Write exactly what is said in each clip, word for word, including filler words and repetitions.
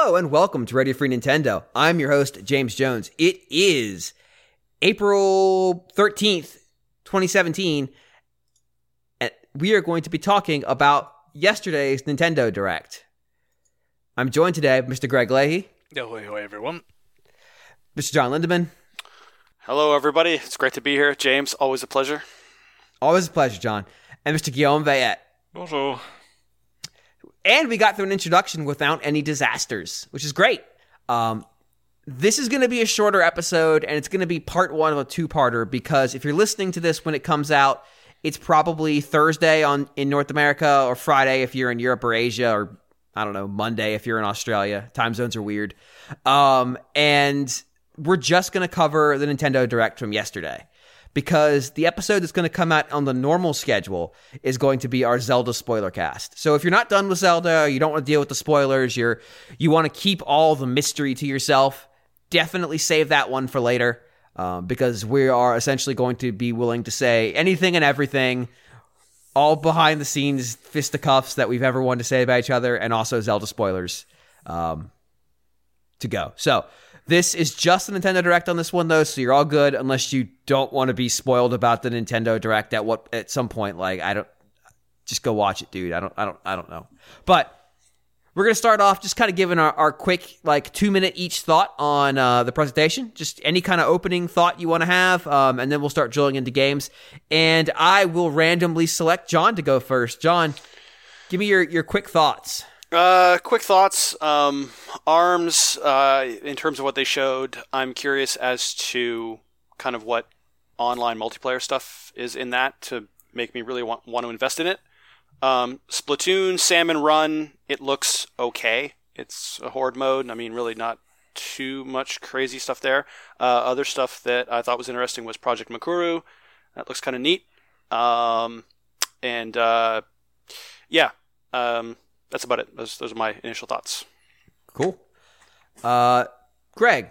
Hello and welcome to Radio Free Nintendo. I'm your host, James Jones. It is April thirteenth, twenty seventeen, and we are going to be talking about yesterday's Nintendo Direct. I'm joined today by Mister Greg Leahy. Ahoy, ahoy, everyone. Mister John Lindemann. Hello, everybody. It's great to be here. James, always a pleasure. Always a pleasure, John. And Mister Guillaume Veillette. Bonjour. And we got through an introduction without any disasters, which is great. Um, this is going to be a shorter episode, and it's going to be part one of a two-parter, because if you're listening to this when it comes out, it's probably Thursday on in North America, or Friday if you're in Europe or Asia, or, I don't know, Monday if you're in Australia. Time zones are weird. Um, and we're just going to cover the Nintendo Direct from yesterday, because the episode that's going to come out on the normal schedule is going to be our Zelda spoiler cast. So if you're not done with Zelda, you don't want to deal with the spoilers, you're you want to keep all the mystery to yourself, definitely save that one for later, um, because we are essentially going to be willing to say anything and everything, all behind the scenes fisticuffs that we've ever wanted to say about each other, and also Zelda spoilers um, to go. So this is just the Nintendo Direct on this one, though, so you're all good, unless you don't want to be spoiled about the Nintendo Direct at what at some point. Like, I don't, just go watch it, dude. I don't, I don't, I don't know. But we're gonna start off just kind of giving our, our quick, like, two minute each thought on uh, the presentation. Just any kind of opening thought you want to have, um, and then we'll start drilling into games. And I will randomly select John to go first. John, give me your your quick thoughts. Uh, quick thoughts. Um, ARMS, uh, in terms of what they showed, I'm curious as to kind of what online multiplayer stuff is in that to make me really want, want to invest in it. Um, Splatoon, Salmon Run, it looks okay. It's a horde mode. I mean, really not too much crazy stuff there. Uh, other stuff that I thought was interesting was Project Makuru. That looks kind of neat. Um, and, uh, yeah, um... that's about it. Those, those are my initial thoughts. Cool. Uh, Greg.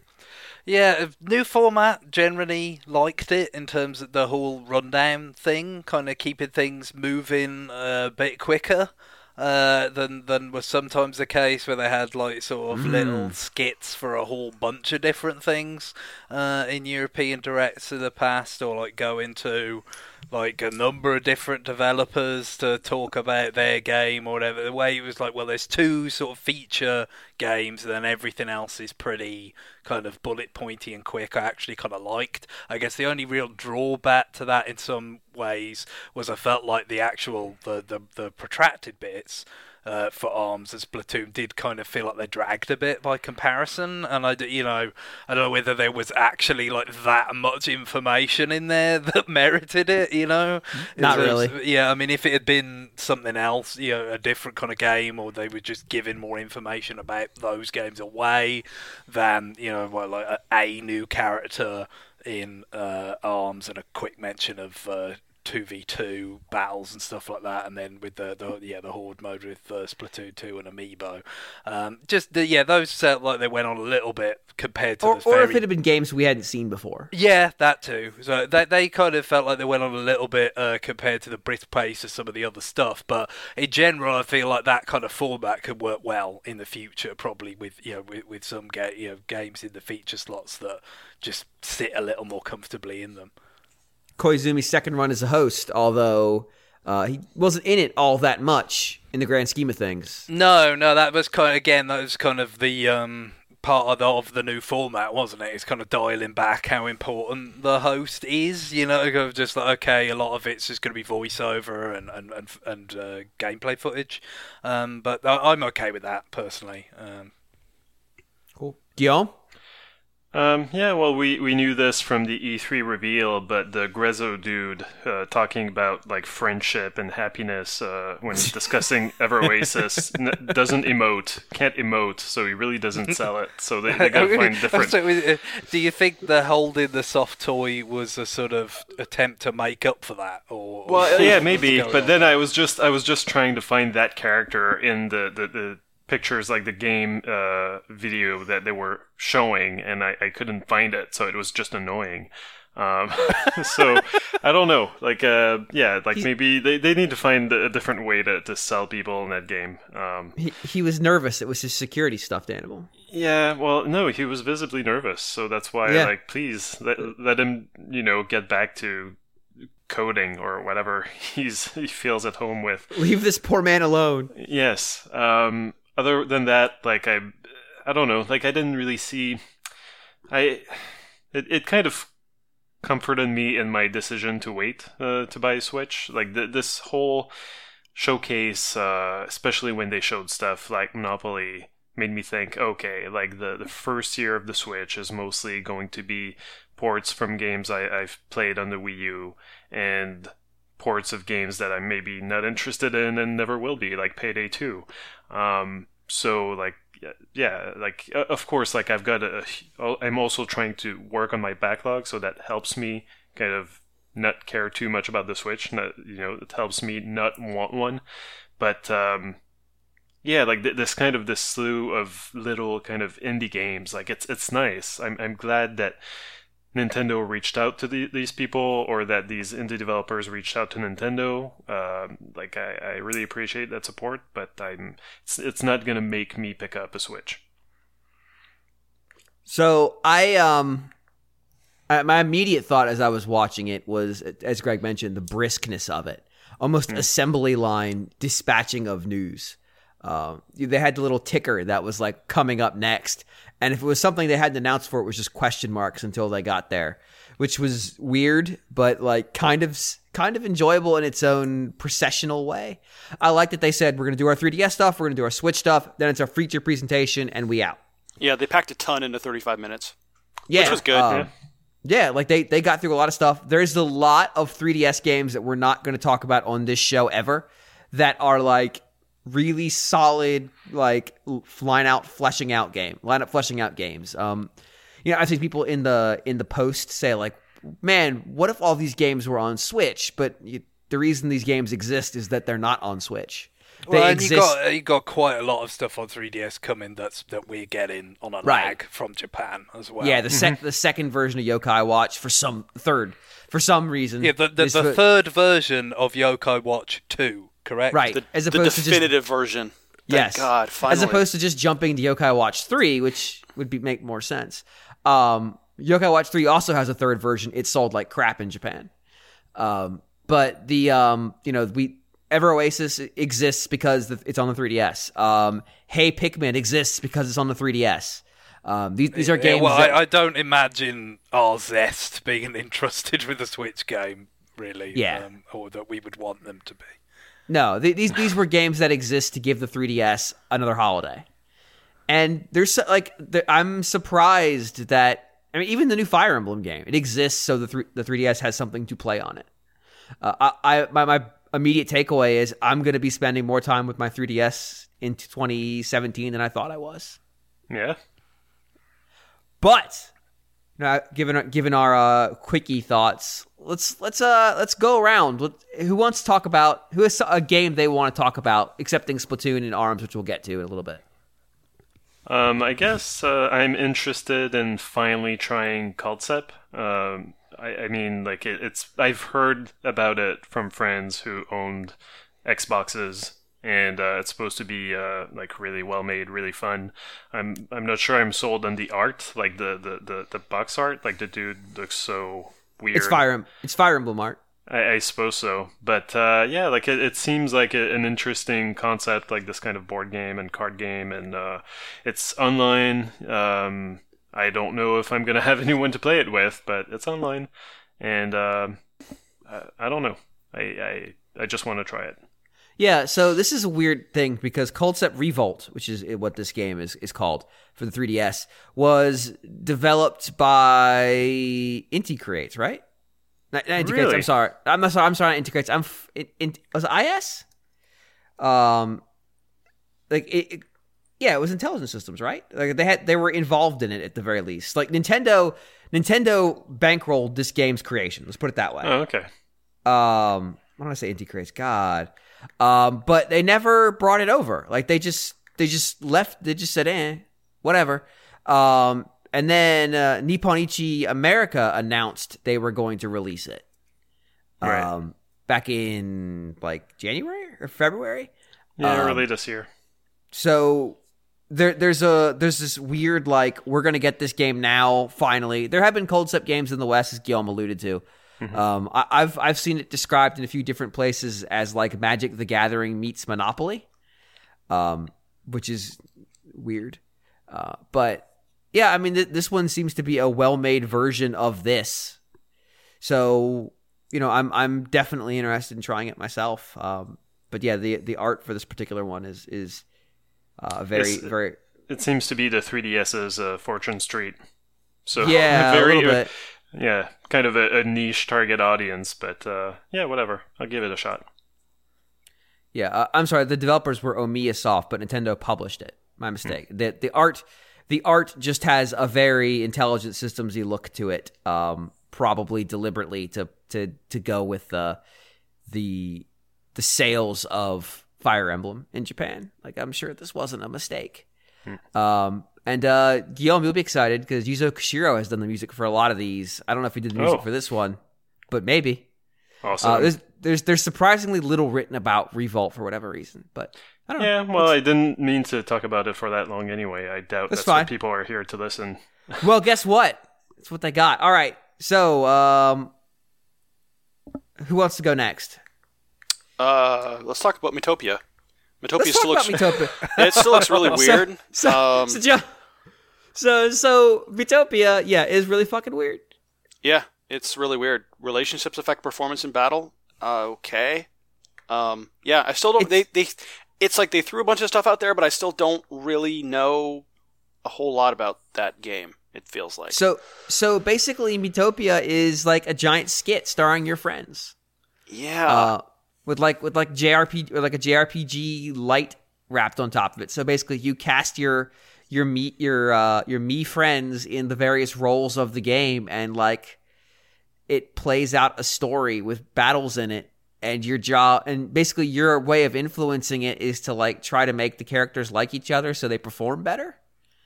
Yeah, new format, generally liked it in terms of the whole rundown thing, kind of keeping things moving a bit quicker uh, than than was sometimes the case, where they had like sort of mm. little skits for a whole bunch of different things uh, in European Directs in the past, or like go into like a number of different developers to talk about their game or whatever. The way it was like, well, there's two sort of feature games, and then everything else is pretty kind of bullet pointy and quick. I actually kind of liked. I guess the only real drawback to that in some ways was I felt like the actual the the, the protracted bits Uh, for ARMS and Splatoon did kind of feel like they dragged a bit by comparison, and I, you know, I don't know whether there was actually like that much information in there that merited it, you know. Not was, really. Yeah, I mean, if it had been something else, you know, a different kind of game, or they were just giving more information about those games away than, you know, well, like a, a new character in uh, ARMS and a quick mention of Uh, two v two battles and stuff like that, and then with the, the yeah the horde mode with uh, Splatoon two and Amiibo, um, just the, yeah those felt like they went on a little bit compared to or, the or very... if it had been games we hadn't seen before. Yeah, that too. So they they kind of felt like they went on a little bit uh, compared to the brisk pace of some of the other stuff, but in general, I feel like that kind of format could work well in the future, probably with you know with, with some ga- you know games in the feature slots that just sit a little more comfortably in them. Koizumi's second run as a host, although uh, he wasn't in it all that much in the grand scheme of things. No, no, that was kind of, again, that was kind of the um, part of the, of the new format, wasn't it? It's kind of dialing back how important the host is, you know, just like, okay, a lot of it's just going to be voiceover and and and, and uh, gameplay footage, um, but I, I'm okay with that personally. Um, cool. Guillaume? Um, yeah, well, we, we knew this from the E three reveal, but the Grezzo dude uh, talking about like friendship and happiness uh, when discussing Ever Oasis n- doesn't emote, can't emote, so he really doesn't sell it. So they, they gotta find different. So, uh, do you think the holding the soft toy was a sort of attempt to make up for that, or? or well, yeah, maybe. But on? then I was just I was just trying to find that character in the the. the pictures, like the game uh, video that they were showing, and I, I couldn't find it, so it was just annoying. Um, so I don't know. Like, uh, yeah, like maybe they, they need to find a different way to, to sell people in that game. Um, He, he was nervous. It was his security stuffed animal. yeah, well, no, he was visibly nervous. So that's why, Yeah. like, please let, let him, you know, get back to coding or whatever he's he feels at home with. Leave this poor man alone. Yes. Um, other than that, like, I, I don't know. Like, I didn't really see. I, it, it kind of comforted me in my decision to wait uh, to buy a Switch. Like th- this whole showcase, uh, especially when they showed stuff like Monopoly, made me think, okay, like the, the first year of the Switch is mostly going to be ports from games I, I've played on the Wii U and ports of games that I'm maybe not interested in and never will be, like Payday two. Um, so like, yeah, like uh, of course, like I've got a, I'm also trying to work on my backlog, so that helps me kind of not care too much about the Switch. Not, you know, it helps me not want one. But um, yeah, like th- this kind of this slew of little kind of indie games, like it's it's nice. I'm I'm glad that Nintendo reached out to the, these people, or that these indie developers reached out to Nintendo. Um, like I, I really appreciate that support, but I'm it's it's not gonna make me pick up a Switch. So I um, I, my immediate thought as I was watching it was, as Greg mentioned, the briskness of it, almost mm. assembly line dispatching of news. Uh, they had the little ticker that was like coming up next. And if it was something they hadn't announced for, it was just question marks until they got there, which was weird, but like kind of kind of enjoyable in its own processional way. I like that they said, we're going to do our three D S stuff, we're going to do our Switch stuff, then it's our feature presentation, and we out. Yeah, they packed a ton into thirty-five minutes, yeah, which was good. Um, yeah, like they, they got through a lot of stuff. There's a lot of three D S games that we're not going to talk about on this show ever that are like really solid, like line out, fleshing out game, line up, fleshing out games. Um, you know, I've seen people in the in the post say like, "Man, what if all these games were on Switch?" But you, the reason these games exist is that they're not on Switch. They well, and exist. you got you got quite a lot of stuff on three D S coming that's that we're getting on a Right. lag from Japan as well. Yeah, the sec- the second version of Yokai Watch for some third for some reason. yeah, the the, is the for- third version of Yokai Watch two, correct? right, The, as the opposed to just definitive version. Thank yes, God, finally. as opposed to just jumping to Yokai Watch three, which would be make more sense. Um, Yokai Watch three also has a third version. It sold like crap in Japan. Um, but the um, you know, we Ever Oasis exists because the, it's on the three D S. Um, Hey Pikmin exists because it's on the three D S. Um, these these are Yeah, games. well, that, I, I don't imagine our Zest being entrusted with a Switch game, really. Yeah. Um, or that we would want them to be. No, th- these these were games that exist to give the three D S another holiday. And there's so- like the, I'm surprised that I mean even the new Fire Emblem game, it exists so the th- the three D S has something to play on it. Uh, I, I my my immediate takeaway is I'm going to be spending more time with my three D S in twenty seventeen than I thought I was. Yeah. But now, given given our uh, quickie thoughts, let's let's uh let's go around. Let- Who wants to talk about who has a game they want to talk about, excepting Splatoon and ARMS, which we'll get to in a little bit. Um, I guess uh, I'm interested in finally trying Cultsep. Um, I, I mean, like it, it's I've heard about it from friends who owned Xboxes, and uh, it's supposed to be uh, like really well made, really fun. I'm I'm not sure I'm sold on the art, like the, the, the, the box art. Like the dude looks so weird. It's Fire Em- it's Fire Emblem art. I, I suppose so, but uh, yeah, like it, it seems like a, an interesting concept, like this kind of board game and card game, and uh, it's online. Um, I don't know if I'm gonna have anyone to play it with, but it's online, and uh, I, I don't know. I I, I just want to try it. Yeah, so this is a weird thing because Cultsep Revolt, which is what this game is is called for the three D S, was developed by Inti Creates, right? Not, not Inti Creates, Really? I'm sorry. I'm not sorry. I'm sorry. Not Inti Creates. I'm f- it, it, was it I S? Um, like it, it, yeah, it was Intelligent Systems, right? Like they had they were involved in it at the very least. Like Nintendo, Nintendo bankrolled this game's creation. Let's put it that way. Oh, okay. Um, why don't I say Inti Creates? God. Um, but they never brought it over. Like they just they just left. They just said, "Eh, whatever." Um, and then uh, Nippon Ichi America announced they were going to release it. Right. Um, back in like January or February. Yeah, um, early this year. So there, there's a there's this weird like we're gonna get this game now. Finally, there have been cold step games in the West, as Guillaume alluded to. Mm-hmm. Um, I, I've I've seen it described in a few different places as like Magic the Gathering meets Monopoly, um, which is weird. Uh, but yeah, I mean th- this one seems to be a well-made version of this. So you know, I'm I'm definitely interested in trying it myself. Um, but yeah, the the art for this particular one is is uh, very it's, very. It seems to be the three D S's uh, Fortune Street. So yeah, very, a little bit. Yeah, kind of a, a niche target audience, but uh, yeah, whatever. I'll give it a shot. Yeah, uh, I'm sorry. The developers were Omiya Soft, but Nintendo published it. My mistake. Hmm. The the art the art just has a very Intelligent Systemsy look to it. Um, probably deliberately to to to go with the the the sales of Fire Emblem in Japan. Like I'm sure this wasn't a mistake. Hmm. Um, and uh, Guillaume, you'll be excited because Yuzo Koshiro has done the music for a lot of these. I don't know if he did the music oh. for this one, but maybe. Awesome. Uh, there's there's there's surprisingly little written about Revolt for whatever reason, but I don't know. Yeah, well, I didn't mean to talk about it for that long anyway. I doubt that's, that's fine. what people are here to listen. Well, guess what? That's what they got. All right. So, um, who wants to go next? Uh, let's talk about Miitopia. Miitopia Let's still talk looks. about Miitopia. It still looks really weird. So, so, um, so, Joe, so, so Miitopia, yeah, is really fucking weird. Yeah, it's really weird. Relationships affect performance in battle. Uh, okay. Um, yeah, I still don't. It's, they they. It's like they threw a bunch of stuff out there, but I still don't really know a whole lot about that game. It feels like. So, so basically, Miitopia is like a giant skit starring your friends. Yeah. Uh, with like with like J R P or like a J R P G light wrapped on top of it. So basically, you cast your your me your uh, your me friends in the various roles of the game, and like it plays out a story with battles in it. And your job, and basically your way of influencing it is to like try to make the characters like each other so they perform better.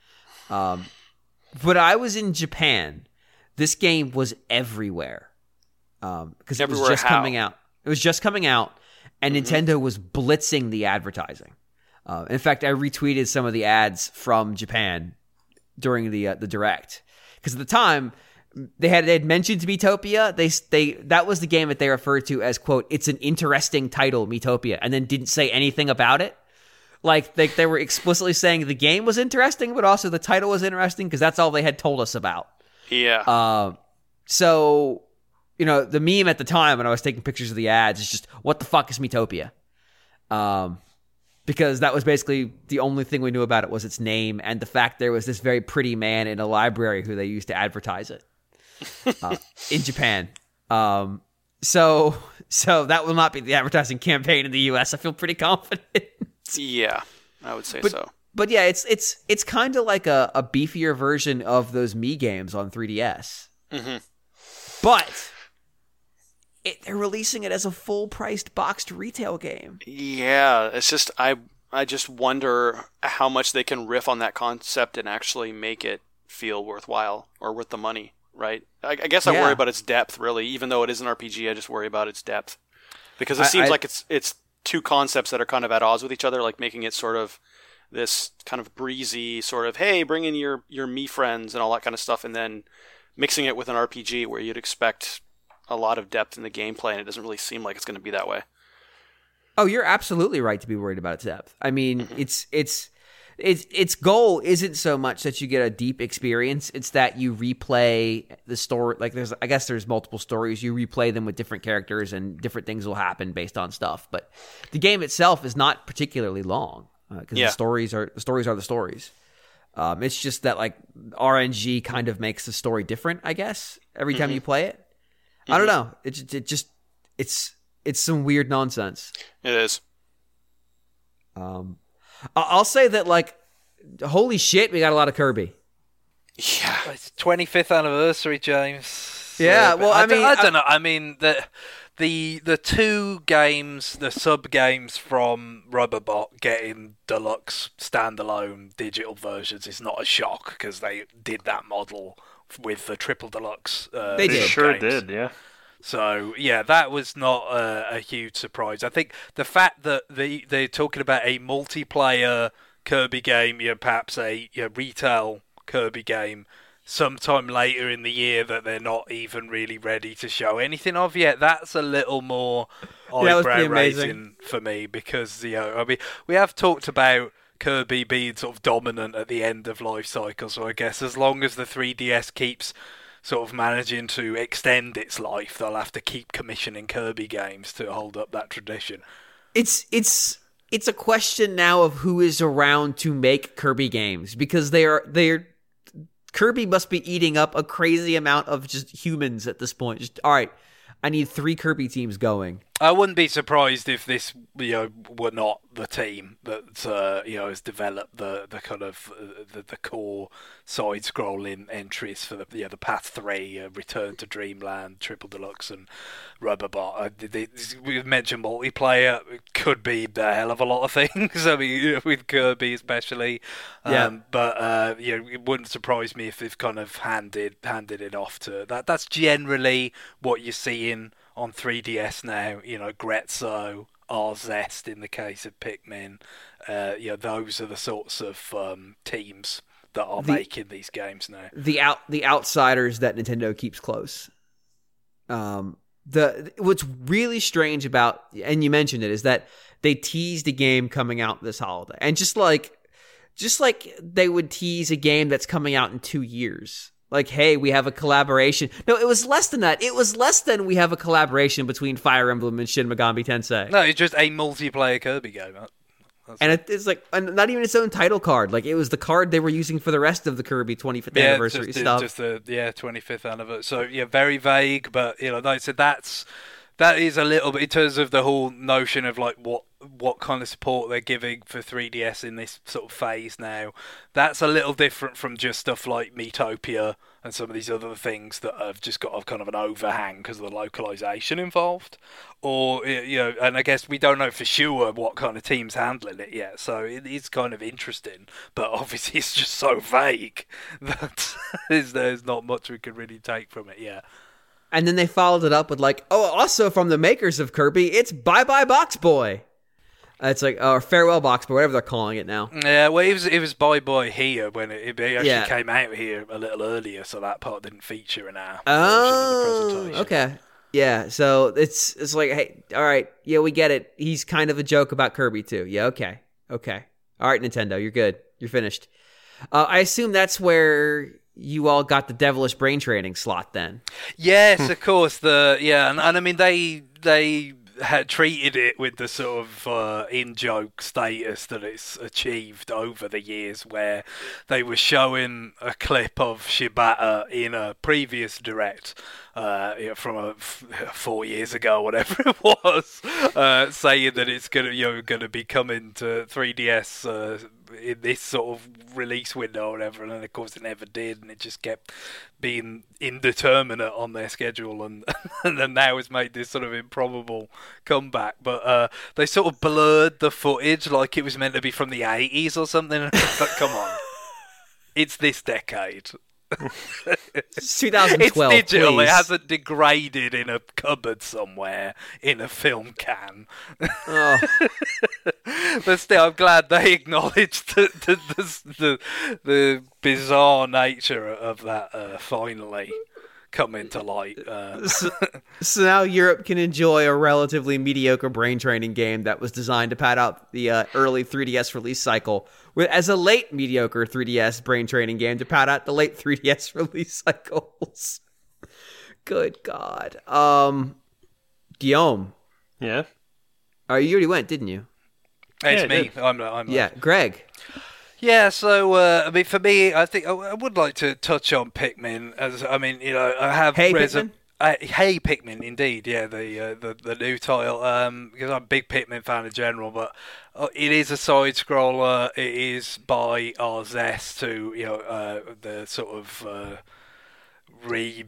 Um, when I was in Japan, this game was everywhere. Um, because it was just how? coming out. It was just coming out, and mm-hmm. Nintendo was blitzing the advertising. Uh, in fact, I retweeted some of the ads from Japan during the uh, the Direct because at the time. They had they had mentioned Miitopia. They they that was the game that they referred to as quote. It's an interesting title, Miitopia, and then didn't say anything about it. Like they they were explicitly saying the game was interesting, but also the title was interesting because that's all they had told us about. Yeah. Uh, so you know the meme at the time when I was taking pictures of the ads is just what the fuck is Miitopia? Um, because that was basically the only thing we knew about it was its name and the fact there was this very pretty man in a library who they used to advertise it. uh, in Japan. Um, so so that will not be the advertising campaign in the U S. I feel pretty confident. Yeah, I would say but, so. But yeah, it's it's it's kind of like a, a beefier version of those Mii games on three D S. Mm-hmm. But it, they're releasing it as a full-priced boxed retail game. Yeah, it's just I I just wonder how much they can riff on that concept and actually make it feel worthwhile or worth the money. Right. I, I guess I yeah. worry about its depth, really. Even though it is an R P G, I just worry about its depth because it I, seems I, like it's it's two concepts that are kind of at odds with each other, like making it sort of this kind of breezy sort of hey, bring in your your me friends and all that kind of stuff, and then mixing it with an R P G where you'd expect a lot of depth in the gameplay, and it doesn't really seem like it's going to be that way. Oh, you're absolutely right to be worried about its depth. I mean, Mm-hmm. it's it's. Its its goal isn't so much that you get a deep experience; it's that you replay the story. Like there's, I guess there's multiple stories. You replay them with different characters, and different things will happen based on stuff. But the game itself is not particularly long because uh, yeah. the stories are the stories are the stories. Um, it's just that like R N G kind of makes the story different. I guess every time mm-hmm. you play it, mm-hmm. I don't know. It it just it's it's some weird nonsense. It is. Um. I'll say that, like, holy shit, we got a lot of Kirby. Yeah. It's twenty-fifth anniversary, James. Yeah, So, well, I, I, mean... don't, I don't know. I mean, the, the the two games, the sub games from Rubberbot getting deluxe standalone digital versions is not a shock because they did that model with the triple deluxe. Uh, They They did. sure games. did, yeah. So yeah, that was not a, a huge surprise. I think the fact that they they're talking about a multiplayer Kirby game, you know, perhaps a you know, retail Kirby game, sometime later in the year that they're not even really ready to show anything of yet. That's a little more That was pretty eyebrow amazing. raising for me because you know I mean we have talked about Kirby being sort of dominant at the end of life cycle, so I guess as long as the three D S keeps sort of managing to extend its life, they'll have to keep commissioning Kirby games to hold up that tradition. It's it's it's a question now of who is around to make Kirby games because they are they're Kirby must be eating up a crazy amount of just humans at this point. Just all right, I need three Kirby teams going. I wouldn't be surprised if this, you know, were not the team that uh, you know has developed the the kind of uh, the, the core side-scrolling entries for the you know, the Path Three, uh, Return to Dreamland, Triple Deluxe, and Rubberbot. Uh, they, we mentioned multiplayer. It could be a hell of a lot of things. I mean, with Kirby especially. Um, Yeah. But uh, you know, it wouldn't surprise me if they've kind of handed handed it off to that. That's generally what you're seeing on three D S now. You know, Grezzo, Arzest in the case of Pikmin. Uh, you know, those are the sorts of um, teams that are The- making these games now. The out the outsiders that Nintendo keeps close. Um, the what's really strange about, and you mentioned it, is that they teased a game coming out this holiday, and just like, just like they would tease a game that's coming out in two years. Like, hey, we have a collaboration. No, it was less than that. It was less than we have a collaboration between Fire Emblem and Shin Megami Tensei. No, it's just a multiplayer Kirby game. That's And it, it's like and not even its own title card. Like it was the card they were using for the rest of the Kirby twenty-fifth yeah, anniversary just, stuff. Just the yeah twenty-fifth anniversary. So yeah, very vague, but you know, like I said, that's that is a little bit in terms of the whole notion of like what what kind of support they're giving for three D S in this sort of phase now. That's a little different from just stuff like Metopia and some of these other things that have just got a kind of an overhang because of the localization involved. Or, you know, and I guess we don't know for sure what kind of team's handling it yet, so it is kind of interesting, but obviously it's just so vague that there's, there's not much we can really take from it yet. And then they followed it up with like, oh, also from the makers of Kirby, it's Bye Bye Box Boy. Uh, It's like, or Farewell Box Boy, whatever they're calling it now. Yeah, well, it was it was Bye Bye here when it, it actually Yeah. came out here a little earlier, so that part didn't feature in our version of Oh, the presentation. okay. Yeah, so it's it's like, hey, all right, yeah, we get it. He's kind of a joke about Kirby too. Yeah, okay, okay. All right, Nintendo, you're good. You're finished. Uh, I assume that's where you all got the devilish brain training slot then. Yes, of course. The yeah, and, and I mean they they had treated it with the sort of uh, in-joke status that it's achieved over the years, where they were showing a clip of Shibata in a previous direct uh, you know, from a, f- four years ago, whatever it was, uh, saying that it's gonna you know gonna be coming to three D S. Uh, in this sort of release window or whatever, and then of course it never did, and it just kept being indeterminate on their schedule, and and then now it's made this sort of improbable comeback. But uh, they sort of blurred the footage like it was meant to be from the eighties or something. But come on, it's this decade. It's twenty It's twelve. digital. Please. It hasn't degraded in a cupboard somewhere in a film can. Oh. But still, I'm glad they acknowledged the the, the, the, the bizarre nature of that uh, finally coming to light. Uh, so, so now Europe can enjoy a relatively mediocre brain training game that was designed to pad out the uh, early three D S release cycle, with as a late mediocre three D S brain training game to pad out the late three D S release cycles. Good God, um, Guillaume, Yeah. oh, you already went, didn't you? it's Yeah, me. it I'm. I'm Yeah, Greg. Yeah, so uh, I mean, for me, I think I, I would like to touch on Pikmin. As I mean, you know, I have Hey, res- Pikmin? Uh, hey Pikmin, indeed, yeah, the uh, the the new title. Um, because I'm a big Pikmin fan in general, but uh, it is a side scroller. It is by Arzest, who you know, uh, the sort of uh, re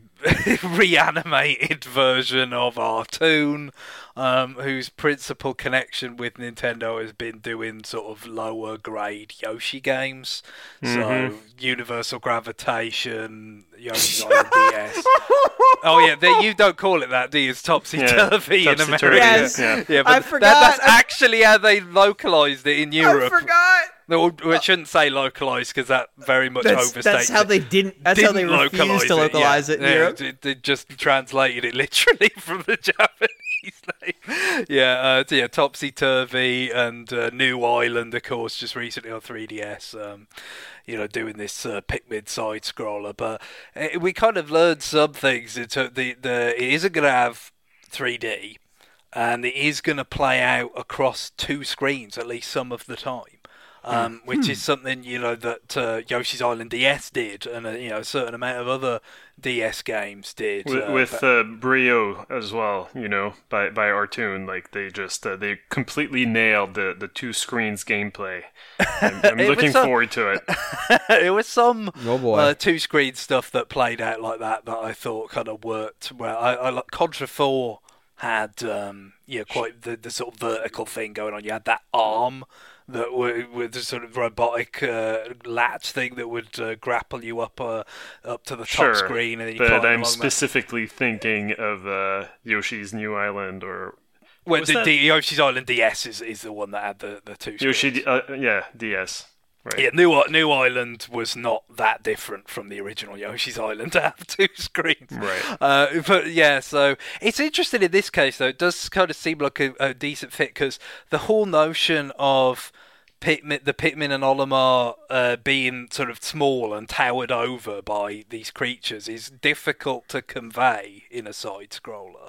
reanimated version of Artoon, um, whose principal connection with Nintendo has been doing sort of lower grade Yoshi games. Mm-hmm. So Universal Gravitation, Yoshi's Island D S. Oh yeah, they, you don't call it that, do you? It's Topsy Turvy yeah, in America. Yes. Yeah, yeah, but I forgot. That, that's I... actually how they localized it in Europe. I forgot. No, we shouldn't say localized because that very much that's, overstates That's how it. they didn't. That's didn't how they refused to localize it, it, yeah. it in yeah, Europe. They, they just translated it literally from the Japanese name. Yeah, uh, so yeah, Topsy Turvy and uh, New Island, of course, just recently on three D S. Um, you know, doing this uh, Pikmin side scroller, but uh, we kind of learned some things. It's, uh, the the it isn't going to have three D, and it is going to play out across two screens at least some of the time. Um, hmm. Which is something, you know, that uh, Yoshi's Island D S did, and uh, you know, a certain amount of other D S games did. With, uh, with but... uh, Brio as well, you know, by by Artoon, like they just uh, they completely nailed the, the two screens gameplay. I'm, I'm looking some... forward to it. It was some oh boy. uh, two screen stuff that played out like that that I thought kind of worked well. I, I like Contra four had um, yeah quite the, the sort of vertical thing going on. You had that arm that were with the sort of robotic uh, latch thing that would uh, grapple you up uh, up to the sure, top screen. And then you but I'm specifically that. thinking of uh, Yoshi's New Island or. Well, the, the Yoshi's Island D S is, is the one that had the, the two screens. Yoshi, uh, yeah, D S. Right. Yeah, New New Island was not that different from the original Yoshi's Island to have two screens. Right. Uh, but yeah, so it's interesting in this case, though. It does kind of seem like a, a decent fit because the whole notion of Pikmin, the Pikmin and Olimar uh, being sort of small and towered over by these creatures is difficult to convey in a side-scroller.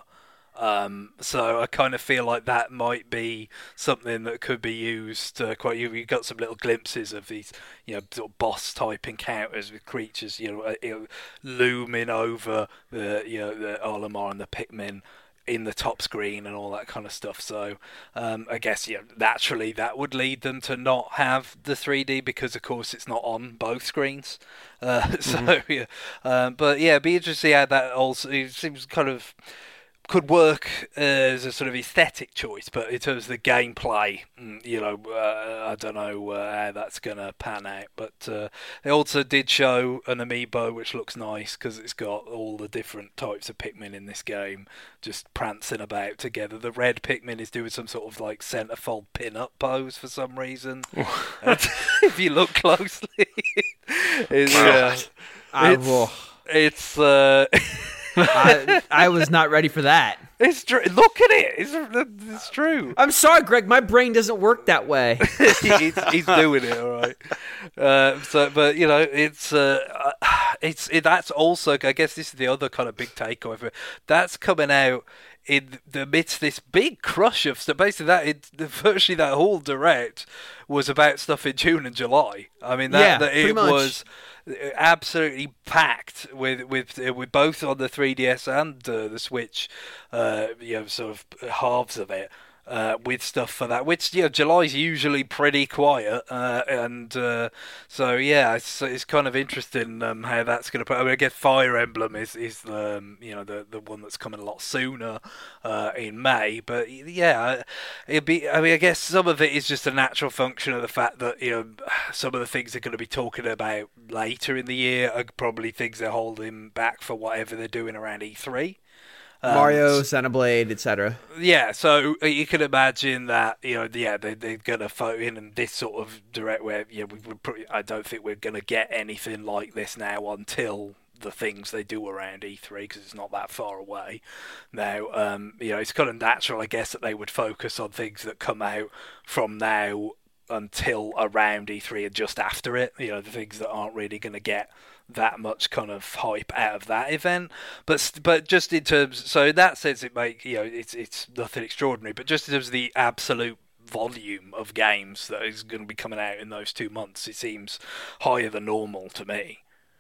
Um, so I kind of feel like that might be something that could be used uh, quite. You have got some little glimpses of these, you know, sort of boss type encounters with creatures, you know, uh, you know looming over the, you know, the Olimar and the Pikmin in the top screen and all that kind of stuff. So um, I guess yeah, naturally that would lead them to not have the three D because, of course, it's not on both screens. Uh, so mm-hmm. yeah, um, but yeah, it'd be interesting to see how that also. It seems kind of. Could work as a sort of aesthetic choice, but in terms of the gameplay, you know, uh, I don't know uh, how that's going to pan out. But uh, they also did show an amiibo, which looks nice because it's got all the different types of Pikmin in this game just prancing about together. The red Pikmin is doing some sort of like centerfold pin-up pose for some reason. If you look closely, it's, uh, it's, it's uh, I, I was not ready for that. It's true. Look at it. It's, it's true. I'm sorry, Greg. My brain doesn't work that way. he's, he's doing it, all right. Uh, so, but you know, it's uh, it's it, that's also. I guess this is the other kind of big takeaway. That's coming out in the midst of this big crush of stuff. Basically, that it, virtually that whole direct was about stuff in June and July. I mean, that, yeah, that it much. was. Absolutely packed with with uh, with both on the three D S and uh, the Switch, uh, you know, sort of halves of it. Uh, with stuff for that, which you know, July's usually pretty quiet, uh, and uh, so yeah, it's it's kind of interesting um, how that's going to put. I mean, I guess Fire Emblem is is um, you know the the one that's coming a lot sooner uh, in May, but yeah, it'd be. I mean, I guess some of it is just a natural function of the fact that you know some of the things they're going to be talking about later in the year are probably things they're holding back for whatever they're doing around E three. Um, Mario, Xenoblade, et cetera. Yeah, so you can imagine that, you know, yeah, they, they're going to phone in and this sort of direct where, yeah, we would probably, I don't think we're going to get anything like this now until the things they do around E three because it's not that far away. Now, um, you know, it's kind of natural, I guess, that they would focus on things that come out from now until around E three and just after it, you know, the things that aren't really going to get that much kind of hype out of that event, but but just in terms, so in that sense, it make you know it's it's nothing extraordinary. But just in terms of the absolute volume of games that is going to be coming out in those two months, it seems higher than normal to me.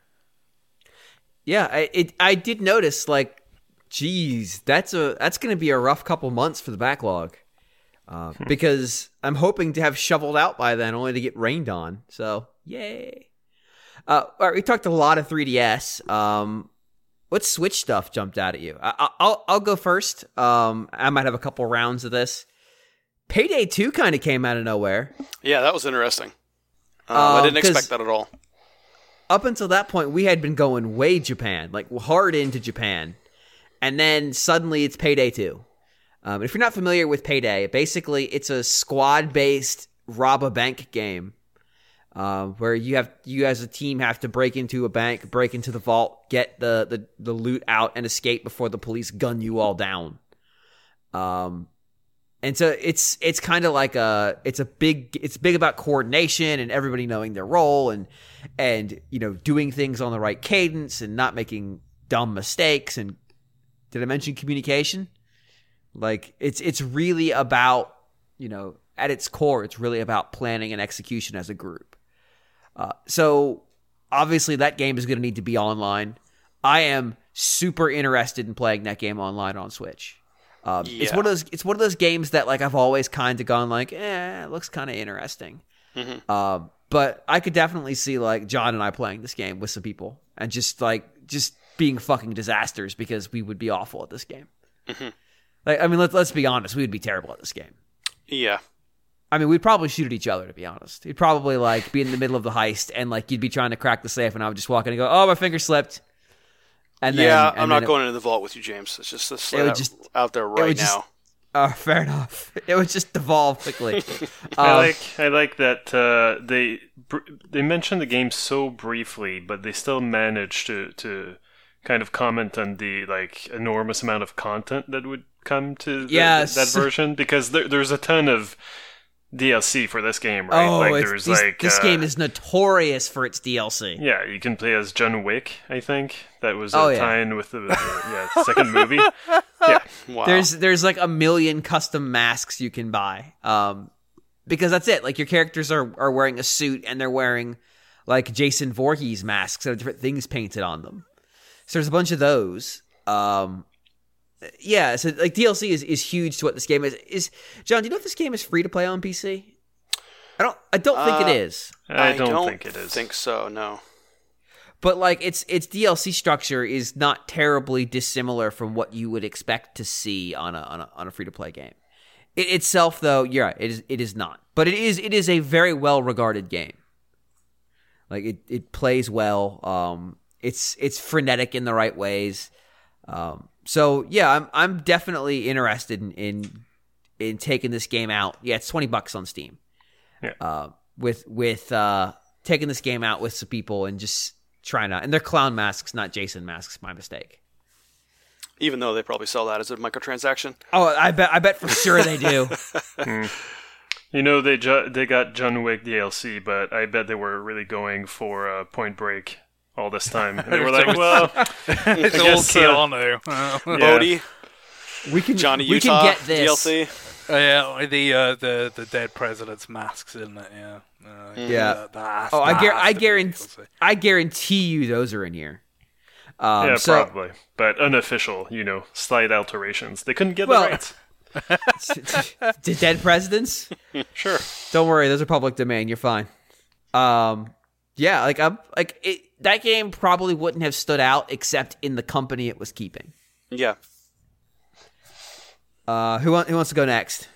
Yeah, I it I did notice like, geez, that's a that's going to be a rough couple months for the backlog, uh, hmm. because I'm hoping to have shoveled out by then, only to get rained on. So yay. Uh, all right, we talked a lot of three D S. Um, what Switch stuff jumped out at you? I, I'll I'll go first. Um, I might have a couple rounds of this. Payday two kind of came out of nowhere. Yeah, that was interesting. Um, Um, I didn't 'cause- expect that at all. Up until that point, we had been going way Japan, like hard into Japan, and then suddenly it's Payday two. Um, if you're not familiar with Payday, basically it's a squad-based rob a bank game, uh, where you have you as a team have to break into a bank, break into the vault, get the the, the loot out, and escape before the police gun you all down. Um, and so it's it's kind of like a it's a big it's big about coordination and everybody knowing their role and and you know doing things on the right cadence and not making dumb mistakes. And did I mention communication? Like it's it's really about, you know, at its core, it's really about planning and execution as a group. Uh, so obviously that game is going to need to be online. I am super interested in playing that game online on Switch. Um, Yeah. It's one of those. It's one of those games that like I've always kind of gone like, eh, it looks kind of interesting. Mhm. Um, but I could definitely see like John and I playing this game with some people and just like just being fucking disasters because we would be awful at this game. Mhm. Like, I mean, let's let's be honest, we would be terrible at this game. Yeah. I mean, we'd probably shoot at each other, to be honest. You'd probably like be in the middle of the heist and like you'd be trying to crack the safe, and I would just walk in and go, "Oh, my finger slipped." And then, yeah, and I'm then not it- going into the vault with you, James. It's just this It would out, just- out there would right just- now. Oh, fair enough. It would just devolve quickly. I Um, like I like that uh, they br- they mentioned the game so briefly, but they still managed to to kind of comment on the like enormous amount of content that would come to the, Yes. that version, because there, there's a ton of D L C for this game, right? Oh, like it's- there's this, like this uh, game is notorious for its D L C. yeah, you can play as John Wick. I think that was a Oh, yeah. tie-in with the, the yeah second movie. Yeah, Wow. There's there's like a million custom masks you can buy. Um, because that's it. Like your characters are, are wearing a suit and they're wearing like Jason Voorhees masks that have different things painted on them. So there's a bunch of those. Um, yeah, so like D L C is, is huge to what this game is. Is John, do you know if this game is free to play on P C? I don't I don't think Uh, it is. I, don't, think it is. think so, no. But like its its D L C structure is not terribly dissimilar from what you would expect to see on a on a, on a free to play game. It itself, though, you're right, it is it is not. But it is it is a very well regarded game. Like it, it plays well. Um, it's it's frenetic in the right ways. Um, so yeah, I'm I'm definitely interested in, in in taking this game out. Yeah, it's twenty bucks on Steam. Yeah. Uh, with with uh, taking this game out with some people and just trying to, and they're clown masks, not Jason masks. My mistake. Even though they probably sell that as a microtransaction. Oh, I bet I bet for sure they do. You know, they ju- they got John Wick D L C, but I bet they were really going for uh, Point Break all this time. And they were like, well, It's I all guess, uh, Keanu. yeah. Bodhi, We can Johnny we Utah, can get this D L C. Oh, yeah, the uh, the the dead president's masks, isn't it? Yeah. Uh, Yeah. that- that- Oh, I, that gar- has I to be guarantee D L C. I guarantee you those are in here. Um, yeah, so, probably. But unofficial, you know, slight alterations. They couldn't get Well- the rights. to dead presidents. Sure. Don't worry, those are public domain. You're fine. Um, yeah, like I'm like it, that game probably wouldn't have stood out except in the company it was keeping. Yeah. Uh, who want, who wants to go next?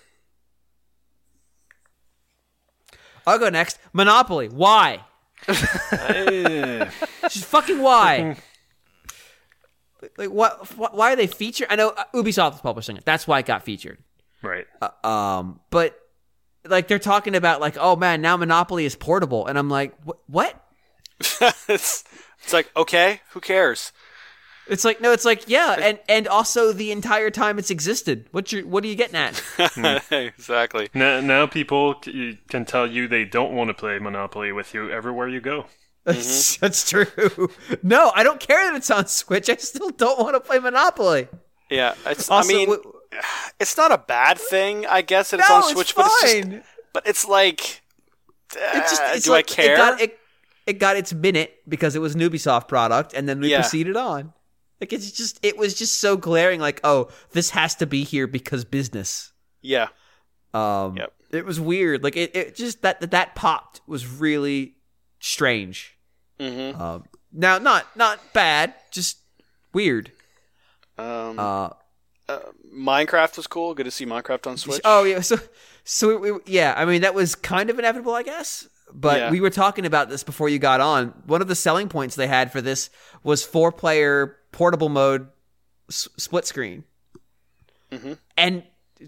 I'll go next. Monopoly. Why? Eh, Just fucking why? Like what? wh- Why are they featured? I know uh, Ubisoft is publishing it. That's why it got featured. Right. Uh, um, but like they're talking about like, oh man, now Monopoly is portable, and I'm like, wh- what? it's, it's like, okay, who cares? It's like no, it's like yeah, and and also the entire time it's existed. What's your what are you getting at? Exactly. Now, now people c- can tell you they don't want to play Monopoly with you everywhere you go. That's, that's true. No, I don't care that it's on Switch. I still don't want to play Monopoly. Yeah. It's, Also, I mean, w- it's not a bad thing, I guess, that it's no, on it's Switch, but it's just, fine. but it's like, uh, It's just it's do like, I care? It got, it, it got its minute because it was an Ubisoft product, and then we Yeah. proceeded on. Like it's just, it was just so glaring. Like, oh, this has to be here because business. yeah. Um, Yep. It was weird. Like it, it just that that that popped was really strange. Mm-hmm. Um, now, not not bad, just weird. Um, Uh, uh, Minecraft was cool. Good to see Minecraft on Switch. oh yeah, so so we, we- yeah, I mean that was kind of inevitable, I guess. But Yeah. we were talking about this before you got on. One of the selling points they had for this was four-player portable mode s- split screen. Mm-hmm. And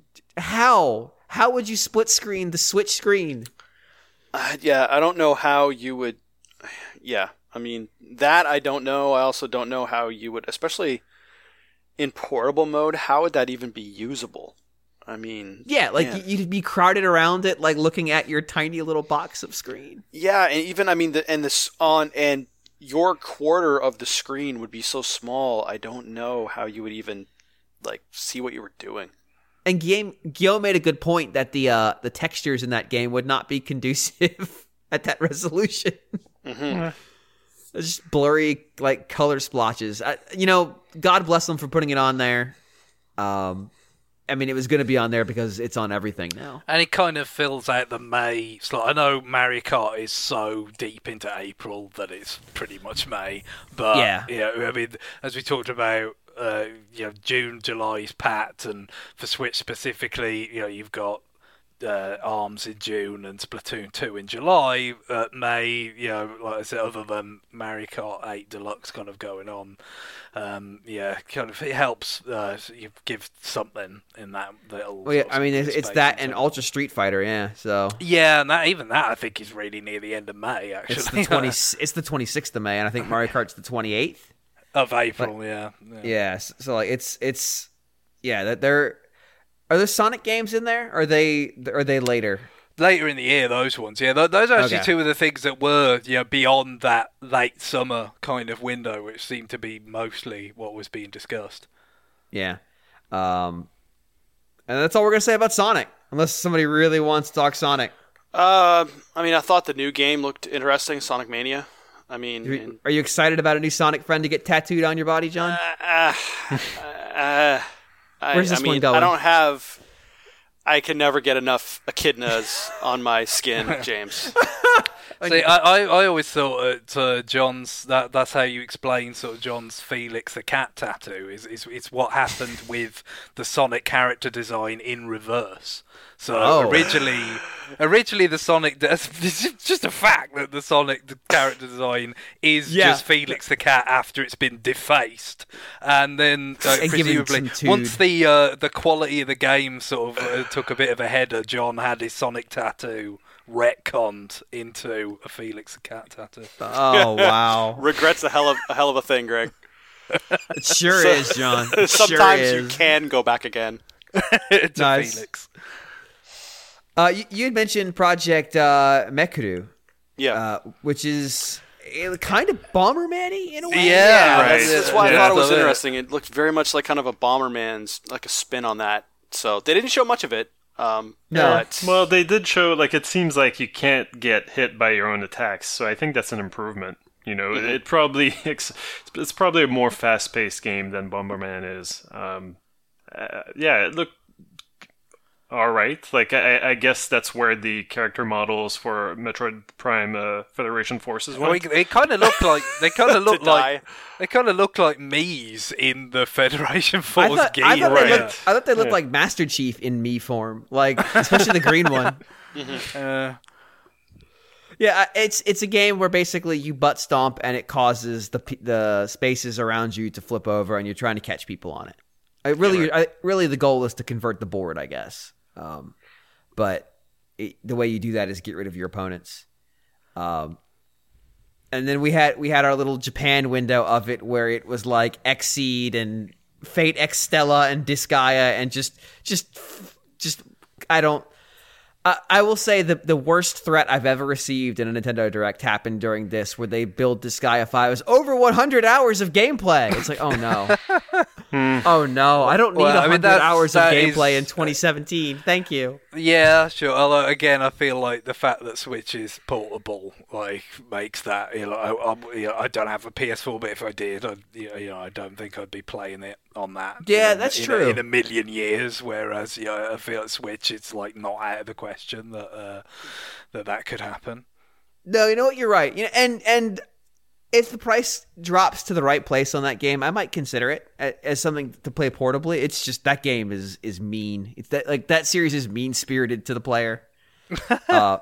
how how would you split screen the Switch screen? Uh, yeah, I don't know how you would. Yeah, I mean that I don't know. I also don't know how you would, especially in portable mode. How would that even be usable? I mean, Yeah, like man. you'd be crowded around it, like looking at your tiny little box of screen. Yeah, and even I mean, the, and this on and your quarter of the screen would be so small. I don't know how you would even like see what you were doing. And Guillaume, Guillaume made a good point that the uh, the textures in that game would not be conducive at that resolution. Mm-hmm. It's just blurry, like color splotches. I, you know, God bless them for putting it on there. Um, I mean, it was going to be on there because it's on everything now. And it kind of fills out the May slot. I know Mario Kart is so deep into April that it's pretty much May. But, Yeah. yeah, I mean, as we talked about, uh, you know, June, July is packed. And for Switch specifically, you know, you've got uh, ARMS in June and Splatoon two in July. Uh, May, you know, like I said, other than Mario Kart eight Deluxe kind of going on. Um, yeah, kind of it helps. Uh, you give something in that little. Well, yeah, sort I of mean, it's, space it's that in and time. Ultra Street Fighter, yeah. So Yeah, and that even that I think is really near the end of May. Actually, it's the twenty, it's the twenty sixth of May, and I think Mario Kart's the twenty eighth. of April. Yeah, yeah. Yeah, so, so like it's it's yeah. That there are there Sonic games in there? Or are they are they later? Later in the year, those ones. Yeah, th- those are actually Okay. two of the things that were you know beyond that late summer kind of window, which seemed to be mostly what was being discussed. Yeah. Um, and that's all we're gonna say about Sonic, unless somebody really wants to talk Sonic. Uh, I mean, I thought the new game looked interesting, Sonic Mania. I mean, Are you- and- Are you excited about a new Sonic friend to get tattooed on your body, John? uh, uh, I, Where's this I mean, one going? I don't have. I can never get enough echidnas on my skin, James. See, I, I, I always thought that uh, John's that that's how you explain sort of John's Felix the cat tattoo is is it's what happened with the Sonic character design in reverse. So Oh. originally, originally the Sonic this is just a fact that the Sonic the character design is Yeah. just Felix the cat after it's been defaced, and then uh, And given presumably some once tude. the uh, the quality of the game sort of uh, took a bit of a header, John had his Sonic tattoo retconned into a Felix the cat tattoo. Oh wow, Regret's a hell of a hell of a thing, Greg. it sure So- is, John. It Sometimes sure you is. can go back again. to Nice. Felix. Uh, you, you had mentioned Project uh, Mekuru, Yeah. uh, which is uh, kind of Bomberman-y in a way. Yeah, Yeah, that's, right. that's why I Yeah. thought it was So, uh, interesting. It looked very much like kind of a Bomberman's, like a spin on that. So they didn't show much of it. Um, No. but Well, they did show like it seems like you can't get hit by your own attacks, so I think that's an improvement. You know, Mm-hmm. it probably it's, it's probably a more fast-paced game than Bomberman is. Um, uh, yeah, it looked all right. Like I, I guess that's where the character models for Metroid Prime uh, Federation Forces Well, went. it, it kind of looked like they kind of looked To like die. they kind of looked like Mii's in the Federation I Force thought, game. I thought they Right. looked, I thought they looked Yeah. like Master Chief in me form, like especially the green one. Uh, Yeah, I- it's it's a game where basically you butt stomp and it causes the p- the spaces around you to flip over, and you're trying to catch people on it. I really, I, really, the goal is to convert the board, I guess. Um, but it, the way you do that is get rid of your opponents. Um, and then we had we had our little Japan window of it, where it was like Xseed and Fate X Stella and Disgaea, and just just just I don't. Uh, I will say the the worst threat I've ever received in a Nintendo Direct happened during this, where they build Disgaea five. It was over one hundred hours of gameplay. It's like, oh no. Oh no, I don't need Well, I mean, one hundred that's- hours of that gameplay is- in twenty seventeen. Thank you. yeah, sure. Although again, I feel like the fact that Switch is portable like makes that. You know, I, I'm, you know, I don't have a P S four, but if I did, I, you know, I don't think I'd be playing it on that. Yeah, in a- that's in true. A, in a million years, whereas you know, I feel like Switch, it's like not out of the question that uh, that that could happen. No, you know what? You're right. You know, and and if the price drops to the right place on that game, I might consider it as something to play portably. It's just that game is is mean. It's that like that series is mean spirited to the player. uh,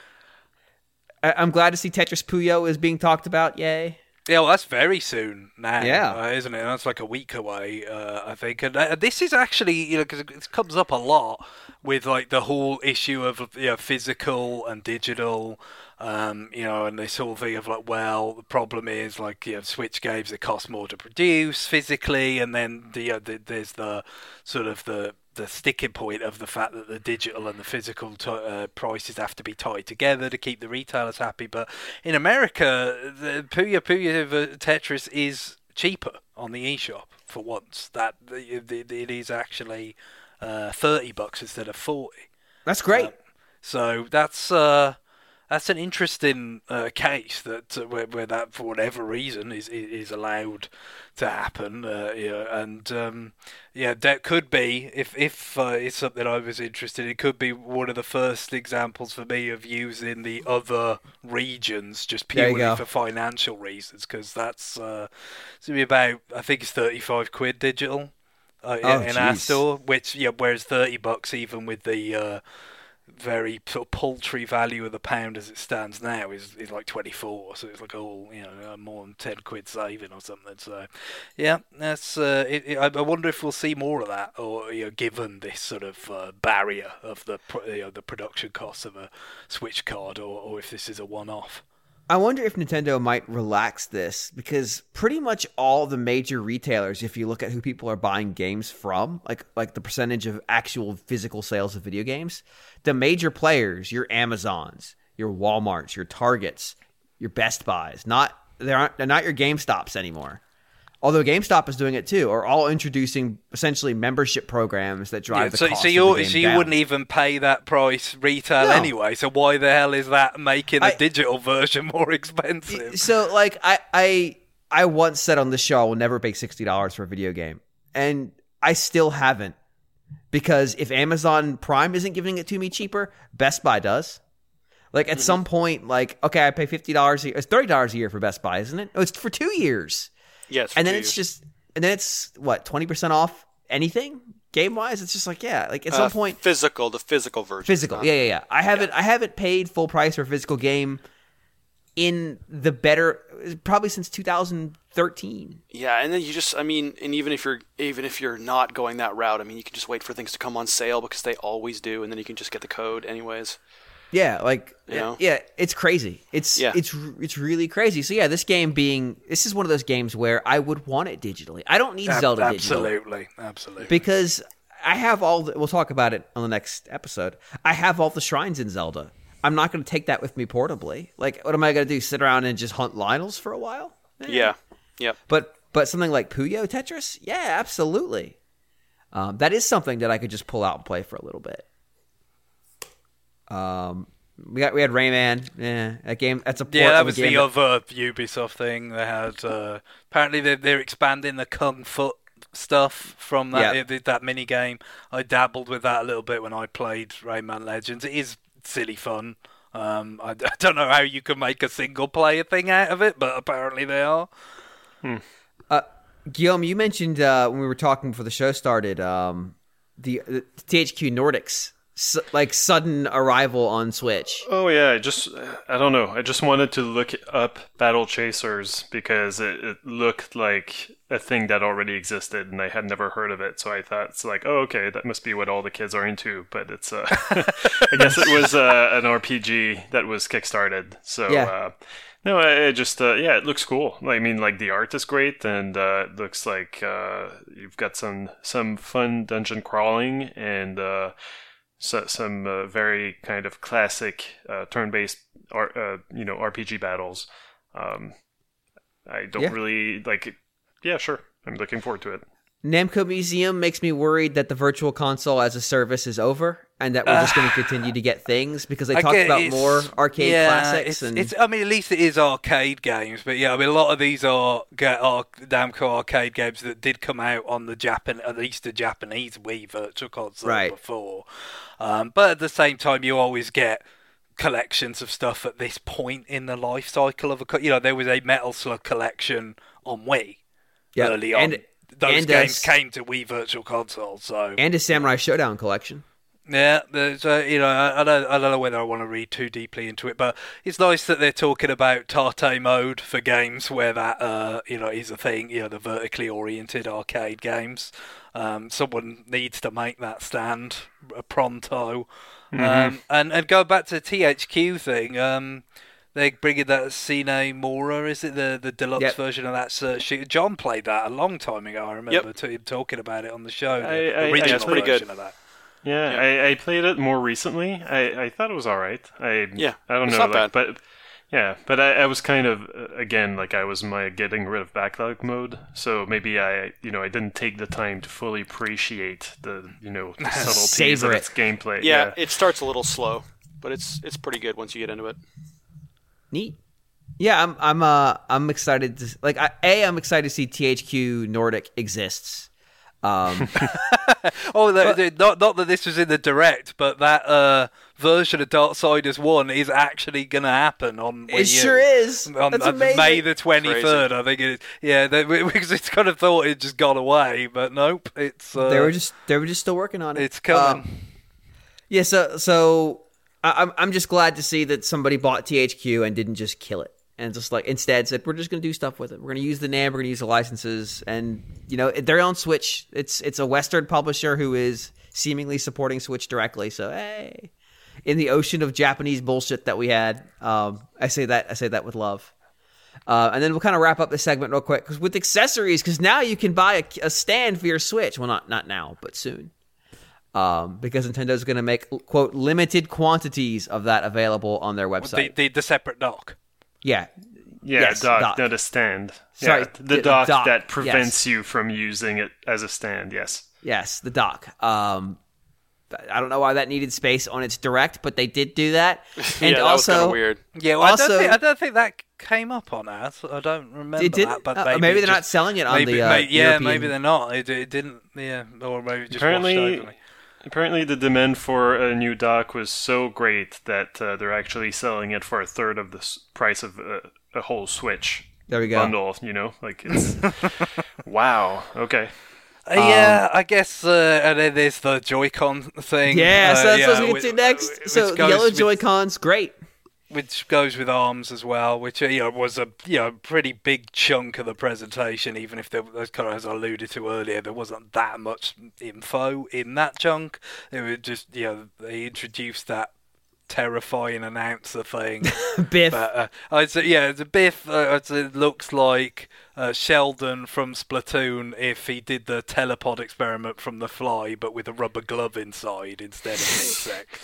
I, I'm glad to see Tetris Puyo is being talked about. Yay! Yeah, well, that's very soon now, Yeah. uh, isn't it? That's like a week away, uh, I think. And uh, this is actually, you know, because it comes up a lot with like the whole issue of you know, physical and digital, um, you know, and this whole thing of like, well, the problem is like, you know, Switch games that cost more to produce physically, and then the, uh, the there's the sort of the the sticking point of the fact that the digital and the physical t- uh, prices have to be tied together to keep the retailers happy. But in America, the Puyo Puyo Tetris is cheaper on the eShop for once. That it is actually uh, thirty bucks instead of forty. That's great. Um, so that's uh, that's an interesting uh, case that uh, where, where that for whatever reason is is allowed to happen. Uh, you know, and um, yeah, that could be if if uh, it's something I was interested in. It could be one of the first examples for me of using the other regions just There you purely go. for financial reasons, because that's uh, it's gonna be about I think it's thirty five quid digital. Uh, Oh, in our jeez. store, which yeah, whereas thirty bucks even with the uh, very sort of paltry value of the pound as it stands now is, is like twenty-four, so it's like all you know uh, more than ten quid saving or something. So yeah, that's uh, it, it, I I wonder if we'll see more of that, or you know, given this sort of uh, barrier of the pro- you know, the production costs of a Switch card, or, or if this is a one-off. I wonder if Nintendo might relax this, because pretty much all the major retailers, if you look at who people are buying games from, like like the percentage of actual physical sales of video games, the major players, your Amazons, your Walmarts, your Targets, your Best Buys, not they aren't they're not your GameStops anymore. Although GameStop is doing it too, are all introducing essentially membership programs that drive Yeah, the so cost so of you the game so you down. wouldn't even pay that price retail No. anyway. So why the hell is that making the I- digital version more expensive? So, like, I, I, I once said on the show, I will never pay sixty dollars for a video game, and I still haven't, because if Amazon Prime isn't giving it to me cheaper, Best Buy does. Like, at some point, like, okay, I pay fifty dollars. It's thirty dollars a year for Best Buy, isn't it? Oh, it's for two years, Yeah, it's for and then two it's years. just, and then it's what twenty percent off anything game wise. It's just like, yeah, like at Uh, some point, physical, the physical version. physical, not- yeah, yeah, yeah. I haven't, I haven't paid full price for a physical game in the better, probably since two thousand thirteen. Yeah, and then you just, I mean, and even if you're even if you're not going that route, I mean, you can just wait for things to come on sale because they always do, and then you can just get the code anyways. Yeah, like You know? yeah, it's crazy. It's Yeah. it's it's really crazy. So yeah, this game being this is one of those games where I would want it digitally. I don't need Ab- Zelda digital absolutely, absolutely. because I have all the, we'll talk about it on the next episode. I have all the shrines in Zelda. I'm not going to take that with me portably. Like, what am I going to do? Sit around and just hunt Lionels for a while? Eh. Yeah, yep. But but something like Puyo Tetris, yeah, absolutely. Um, that is something that I could just pull out and play for a little bit. Um, we got we had Rayman. Yeah, that game. That's a port Yeah, that of a was game the other Ubisoft thing. They had uh, apparently they're, they're expanding the Kung Foot stuff from that Yeah. uh, that mini game. I dabbled with that a little bit when I played Rayman Legends. It is silly fun. Um, I, I don't know how you can make a single player thing out of it, but apparently they are. Guillaume, you mentioned uh, when we were talking before the show started, um, the, the T H Q Nordic's su- like sudden arrival on Switch. Oh yeah, I just I don't know. I just wanted to look up Battle Chasers because it, it looked like a thing that already existed, and I had never heard of it. So I thought it's like, oh okay, that must be what all the kids are into. But it's uh, I guess it was uh, an R P G that was kickstarted. So Yeah. uh, no, I I just uh, yeah, it looks cool. I mean, like the art is great, and uh, it looks like uh, you've got some some fun dungeon crawling and. Uh, So, some uh, very kind of classic uh, turn-based, R, uh, you know, R P G battles. Um, I don't Yeah. really like. It. Yeah, sure. I'm looking forward to it. Namco Museum makes me worried that the Virtual Console as a service is over, and that we're just going to continue to get things because they I talked get about it's- more arcade yeah, classics. It's, and it's, I mean, at least it is arcade games, but yeah, I mean, a lot of these are, ga- are Namco arcade games that did come out on the Japan, at least the Japanese Wii Virtual Console Right. before. Um, but at the same time, you always get collections of stuff at this point in the life cycle of a. Co- you know, there was a Metal Slug collection on Wii Yeah, early on. and Those and games a, came to Wii Virtual Console, so and a Samurai Showdown collection. yeah. There's, uh, you know, I, I don't, I don't know whether I want to read too deeply into it, but it's nice that they're talking about Tate mode for games where that, uh, you know, is a thing. You know, the vertically oriented arcade games. Um, someone needs to make that stand uh, pronto. Mm-hmm. Um, and and go back to the T H Q thing. Um, They're bringing that Sine Mora, is it the the deluxe yep. version of that uh, shooter? John played that a long time ago. I remember yep. him talking about it on the show. The, I, the I, original I, pretty version good. of that. Yeah, yeah. I, I played it more recently. I, I thought it was all right. I yeah, I don't it's know, not like, bad. but yeah, but I, I was kind of again like I was my getting rid of backlog mode. So maybe I you know I didn't take the time to fully appreciate the you know the subtleties of its gameplay. Yeah, yeah, it starts a little slow, but it's it's pretty good once you get into it. Neat. Yeah, I'm I'm uh I'm excited to like I, a I'm excited to see T H Q Nordic exists. Um, oh, the, the, not not that this was in the direct, but that uh, version of Darksiders one is actually going to happen on. It sure is. On, That's on amazing. May the twenty-third, I think it is. Yeah, they, because it's kind of thought it just gone away, but nope, it's. Uh, they were just they were just still working on it. It's coming. Um, yeah, so so I, I'm I'm just glad to see that somebody bought T H Q and didn't just kill it. And just like instead said, we're just going to do stuff with it. We're going to use the name. We're going to use the licenses, and you know they're on Switch. It's it's a Western publisher who is seemingly supporting Switch directly. So hey, in the ocean of Japanese bullshit that we had, um, I say that I say that with love. Uh, and then we'll kind of wrap up this segment real quick because with accessories, because now you can buy a, a stand for your Switch. Well, not not now, but soon. Um, because Nintendo's going to make quote limited quantities of that available on their website. The the, the separate dock. Yeah. Yeah, yes, dock, dock, not a stand. Sorry, yeah, the, the dock, dock that prevents yes. you from using it as a stand, yes. Yes, the dock. Um, I don't know why that needed space on its direct, but they did do that. And yeah, that also, was kind of weird. Yeah, well, also, I, don't think, I don't think that came up on ours. I don't remember it did, that. But uh, maybe, maybe they're just, not selling it on maybe, the uh, maybe, Yeah, European... maybe they're not. It, it didn't, yeah, or maybe just Apparently... washed out. Apparently, the demand for a new dock was so great that uh, they're actually selling it for a third of the s- price of uh, a whole Switch there we go. bundle. You know, like it's wow. Okay. Uh, yeah, um, I guess, uh, and then there's the Joy-Con thing. Yeah, uh, so that's yeah, what we get which, to next. So the yellow with, Joy-Cons, great. Which goes with ARMS as well, which uh, you know was a you know pretty big chunk of the presentation. Even if there, as kind of as I alluded to earlier, there wasn't that much info in that chunk. It was just you know they introduced that terrifying announcer thing. Biff. But, uh, I'd say, yeah, the Biff. Uh, I'd say it looks like uh, Sheldon from Splatoon if he did the telepod experiment from The Fly, but with a rubber glove inside instead of an insect.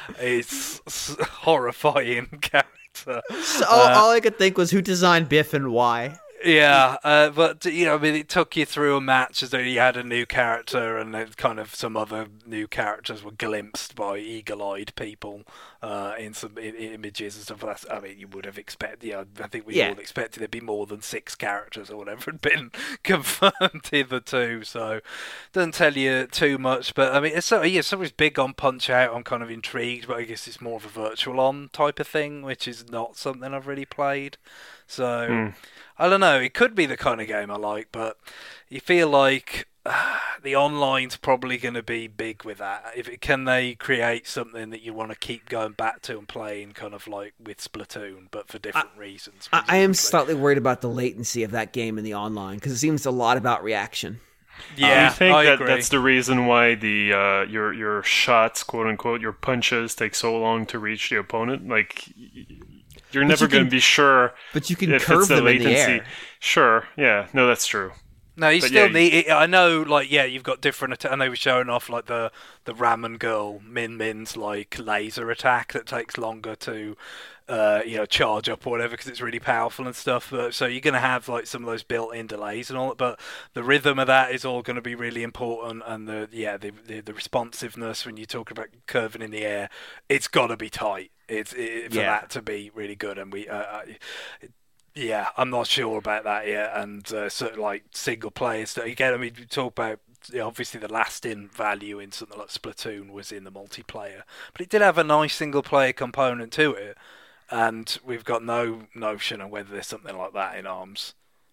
It's a horrifying character. So all, uh, all I could think was who designed Biff and why. Yeah, uh, but you know, I mean, it took you through a match as though you had a new character, and then kind of some other new characters were glimpsed by eagle-eyed people uh, in some I- images and stuff. That's, I mean, you would have expected. Yeah, I think we Yeah. all expected there'd be more than six characters or whatever had been confirmed hitherto. So, doesn't tell you too much. But I mean, it's so yeah, somebody's big on Punch Out. I'm kind of intrigued, but I guess it's more of a virtual on type of thing, which is not something I've really played. So. Mm. I don't know. It could be the kind of game I like, but you feel like uh, the online's probably going to be big with that. If it, can they create something that you want to keep going back to and playing, kind of like with Splatoon, but for different I, reasons? I, I am slightly worried about the latency of that game in the online because it seems a lot about reaction. Yeah, I think I that agree. that's the reason why the uh, your your shots, quote unquote, your punches take so long to reach the opponent. Like. You're But never you going can- to be sure But you can if curve it's the them in latency. the air. Sure, yeah, no, that's true. No, you But still yeah, need. I know, like, yeah, you've got different. Atta- and they were showing off like the the Ramen Girl Min Min's like laser attack that takes longer to, uh, you know, charge up or whatever because it's really powerful and stuff. But, so you're gonna have like some of those built-in delays and all that. But the rhythm of that is all going to be really important. And the yeah, the, the the responsiveness when you talk about curving in the air, it's got to be tight. It's it, for Yeah. that to be really good. And we. Uh, I, Yeah, I'm not sure about that yet, and uh, sort of like single player stuff. Again, I mean, we talk about you know, obviously the lasting value in something like Splatoon was in the multiplayer, but it did have a nice single player component to it, and we've got no notion of whether there's something like that in ARMS.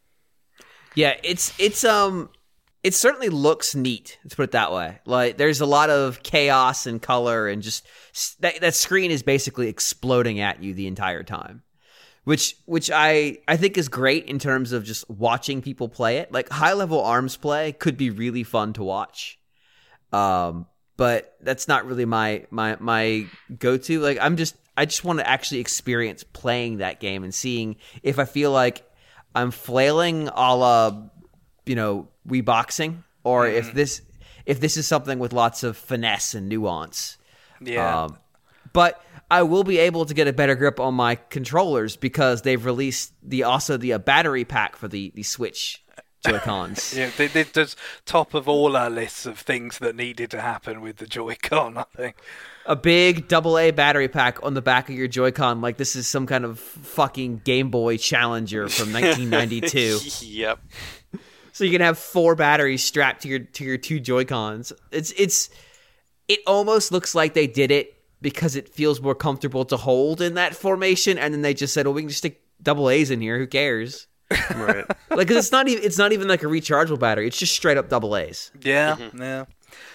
Yeah, it's it's um it certainly looks neat. Let's put it that way. Like there's a lot of chaos and color, and just that that screen is basically exploding at you the entire time, which which I I think is great in terms of just watching people play it. Like high level ARMS play could be really fun to watch, um, but that's not really my my my go to. Like I'm just I just want to actually experience playing that game and seeing if I feel like I'm flailing a la, you know, Wii boxing, or mm-hmm. if this if this is something with lots of finesse and nuance. Yeah. Um, but I will be able to get a better grip on my controllers because they've released the also the uh, battery pack for the, the Switch Joy-Cons. Yeah, they, they, there's top of all our lists of things that needed to happen with the Joy-Con, I think. A big double A battery pack on the back of your Joy-Con, like this is some kind of fucking Game Boy Challenger from nineteen ninety-two. Yep. So you can have four batteries strapped to your to your two Joy-Cons. It's it's it almost looks like they did it because it feels more comfortable to hold in that formation, and then they just said, "Well, we can just stick double A's in here. Who cares?" Right. Like, cause it's not even it's not even like a rechargeable battery. It's just straight up double A's. Yeah, mm-hmm. yeah.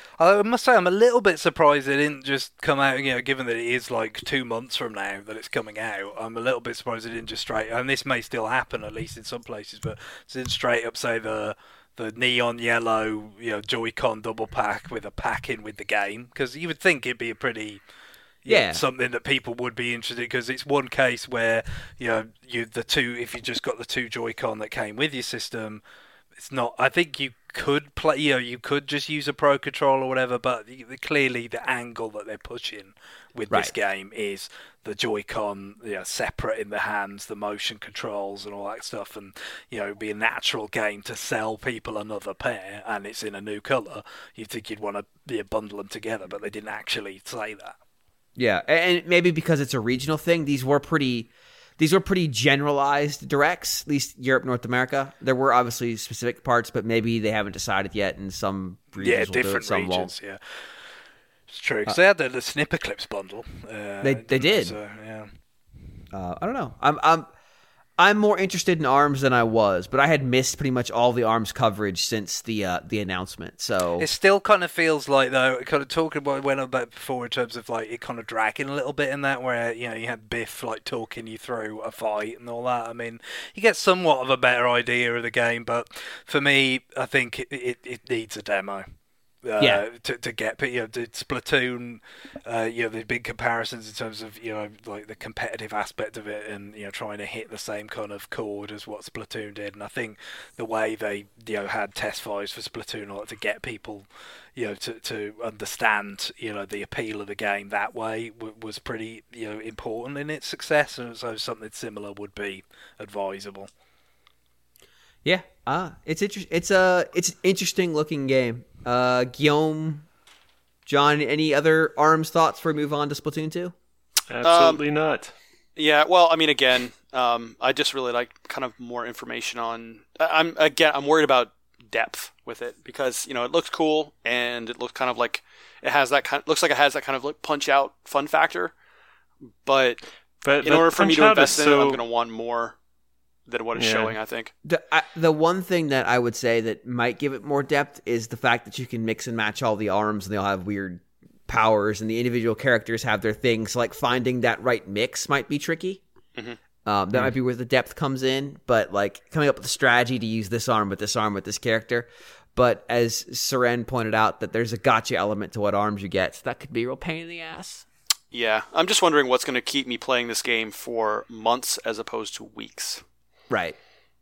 I must say, I'm a little bit surprised it didn't just come out, you know, given that it is like two months from now that it's coming out. I'm a little bit surprised it didn't just straight, and this may still happen, at least in some places, but it didn't straight up say the the neon yellow, you know, Joy-Con double pack with a pack in with the game, because you would think it'd be a pretty, yeah, know, something that people would be interested, because it's one case where, you know, you the two, if you just got the two Joy-Con that came with your system, it's not, I think you could play, you know, you could just use a Pro Controller or whatever, but clearly the angle that they're pushing with right. this game is the Joy-Con, you know, separate in the hands, the motion controls and all that stuff, and, you know, it'd be a natural game to sell people another pair, and it's in a new colour. You'd think you'd want to, you know, bundle them together, but they didn't actually say that. Yeah, and maybe because it's a regional thing, these were pretty... These were pretty generalized directs, at least Europe, North America. There were obviously specific parts, but maybe they haven't decided yet, and some regions yeah, will different do it, some regions, won't. yeah. It's true, because uh, they had the, the Snipper Clips bundle. Uh, they they did. So, yeah. Uh, I don't know. I'm I'm I'm more interested in ARMS than I was, but I had missed pretty much all the ARMS coverage since the uh, the announcement. So it still kind of feels like, though, kind of talking about when about before in terms of like it kind of dragging a little bit in that, where, you know, you had Biff like talking you through a fight and all that. I mean, you get somewhat of a better idea of the game, but for me, I think it it, it needs a demo. Uh, yeah. to to get, you know, to Splatoon, uh, you know, there's big comparisons in terms of, you know, like the competitive aspect of it, and, you know, trying to hit the same kind of chord as what Splatoon did. And I think the way they, you know, had test fires for Splatoon, like, to get people, you know, to to understand, you know, the appeal of the game that way w- was pretty, you know, important in its success. And so something similar would be advisable. Yeah, ah, it's inter- It's a it's an interesting looking game. Uh, Guillaume, John, any other ARMS thoughts before we move on to Splatoon two? Absolutely um, not. Yeah, well, I mean, again, um, I just really like kind of more information on. I'm again, I'm worried about depth with it, because, you know, it looks cool and it looks kind of like it has that kind. Looks like it has that kind of like punch out fun factor, but, but in order for me to invest in so... it, I'm going to want more than what it's yeah. showing, I think. The I, the one thing that I would say that might give it more depth is the fact that you can mix and match all the arms, and they all have weird powers, and the individual characters have their things. Like, finding that right mix might be tricky. Mm-hmm. Um, that mm-hmm. might be where the depth comes in, but, like, coming up with a strategy to use this arm with this arm with this character. But as Seren pointed out, that there's a gotcha element to what arms you get, so that could be a real pain in the ass. Yeah, I'm just wondering what's going to keep me playing this game for months as opposed to weeks. Right.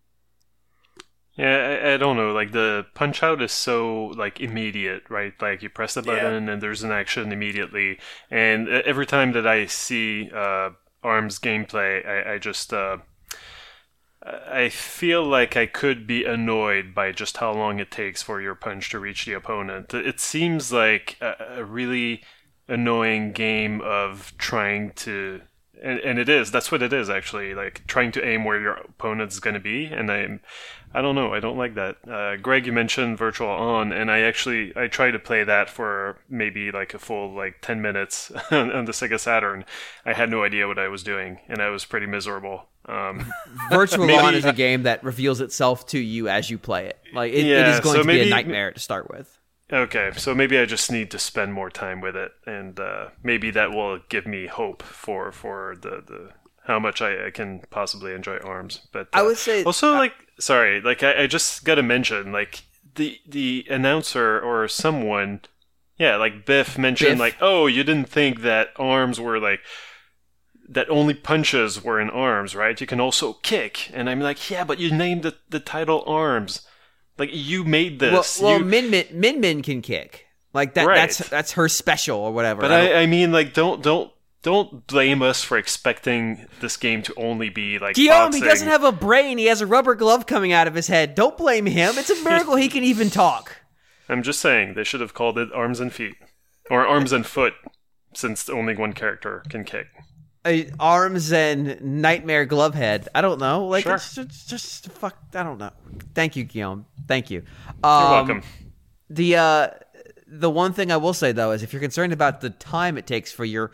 Yeah, I, I don't know. Like, the punch out is so, like, immediate, right? Like, you press the button yeah. and there's an action immediately. And every time that I see uh, ARMS gameplay, I, I just uh, I feel like I could be annoyed by just how long it takes for your punch to reach the opponent. It seems like a, a really annoying game of trying to and, and it is. That's what it is, actually. Like, trying to aim where your opponent's going to be. And I'm, I don't know. I don't like that. Uh, Greg, you mentioned Virtual On, and I actually, I tried to play that for maybe like a full, like, ten minutes on, on the Sega Saturn. I had no idea what I was doing, and I was pretty miserable. Um, Virtual maybe, On is a game that reveals itself to you as you play it. Like, it, Yeah, it is going so to be maybe- a nightmare to start with. Okay, so maybe I just need to spend more time with it, and uh, maybe that will give me hope for for the, the how much I, I can possibly enjoy ARMS. But uh, I would say- also like sorry, like I, I just got to mention like the the announcer or someone, yeah, like Biff mentioned Biff? like, oh, you didn't think that ARMS were like that only punches were in ARMS, right? You can also kick, and I'm like, yeah, but you named the the title ARMS. Like, you made this. Well, well you, Min, Min Min Min can kick. Like that. Right. That's that's her special or whatever. But I don't- I, I mean, like, don't don't don't blame us for expecting this game to only be like Guillaume, boxing. he doesn't have a brain. He has a rubber glove coming out of his head. Don't blame him. It's a miracle he can even talk. I'm just saying they should have called it Arms and Feet or Arms and Foot, since only one character can kick. Uh, arms and Nightmare Glovehead. I don't know. Like Sure. it's just, just fuck. I don't know. Thank you, Guillaume. Thank you. You're Um, welcome. The uh, the one thing I will say though is if you're concerned about the time it takes for your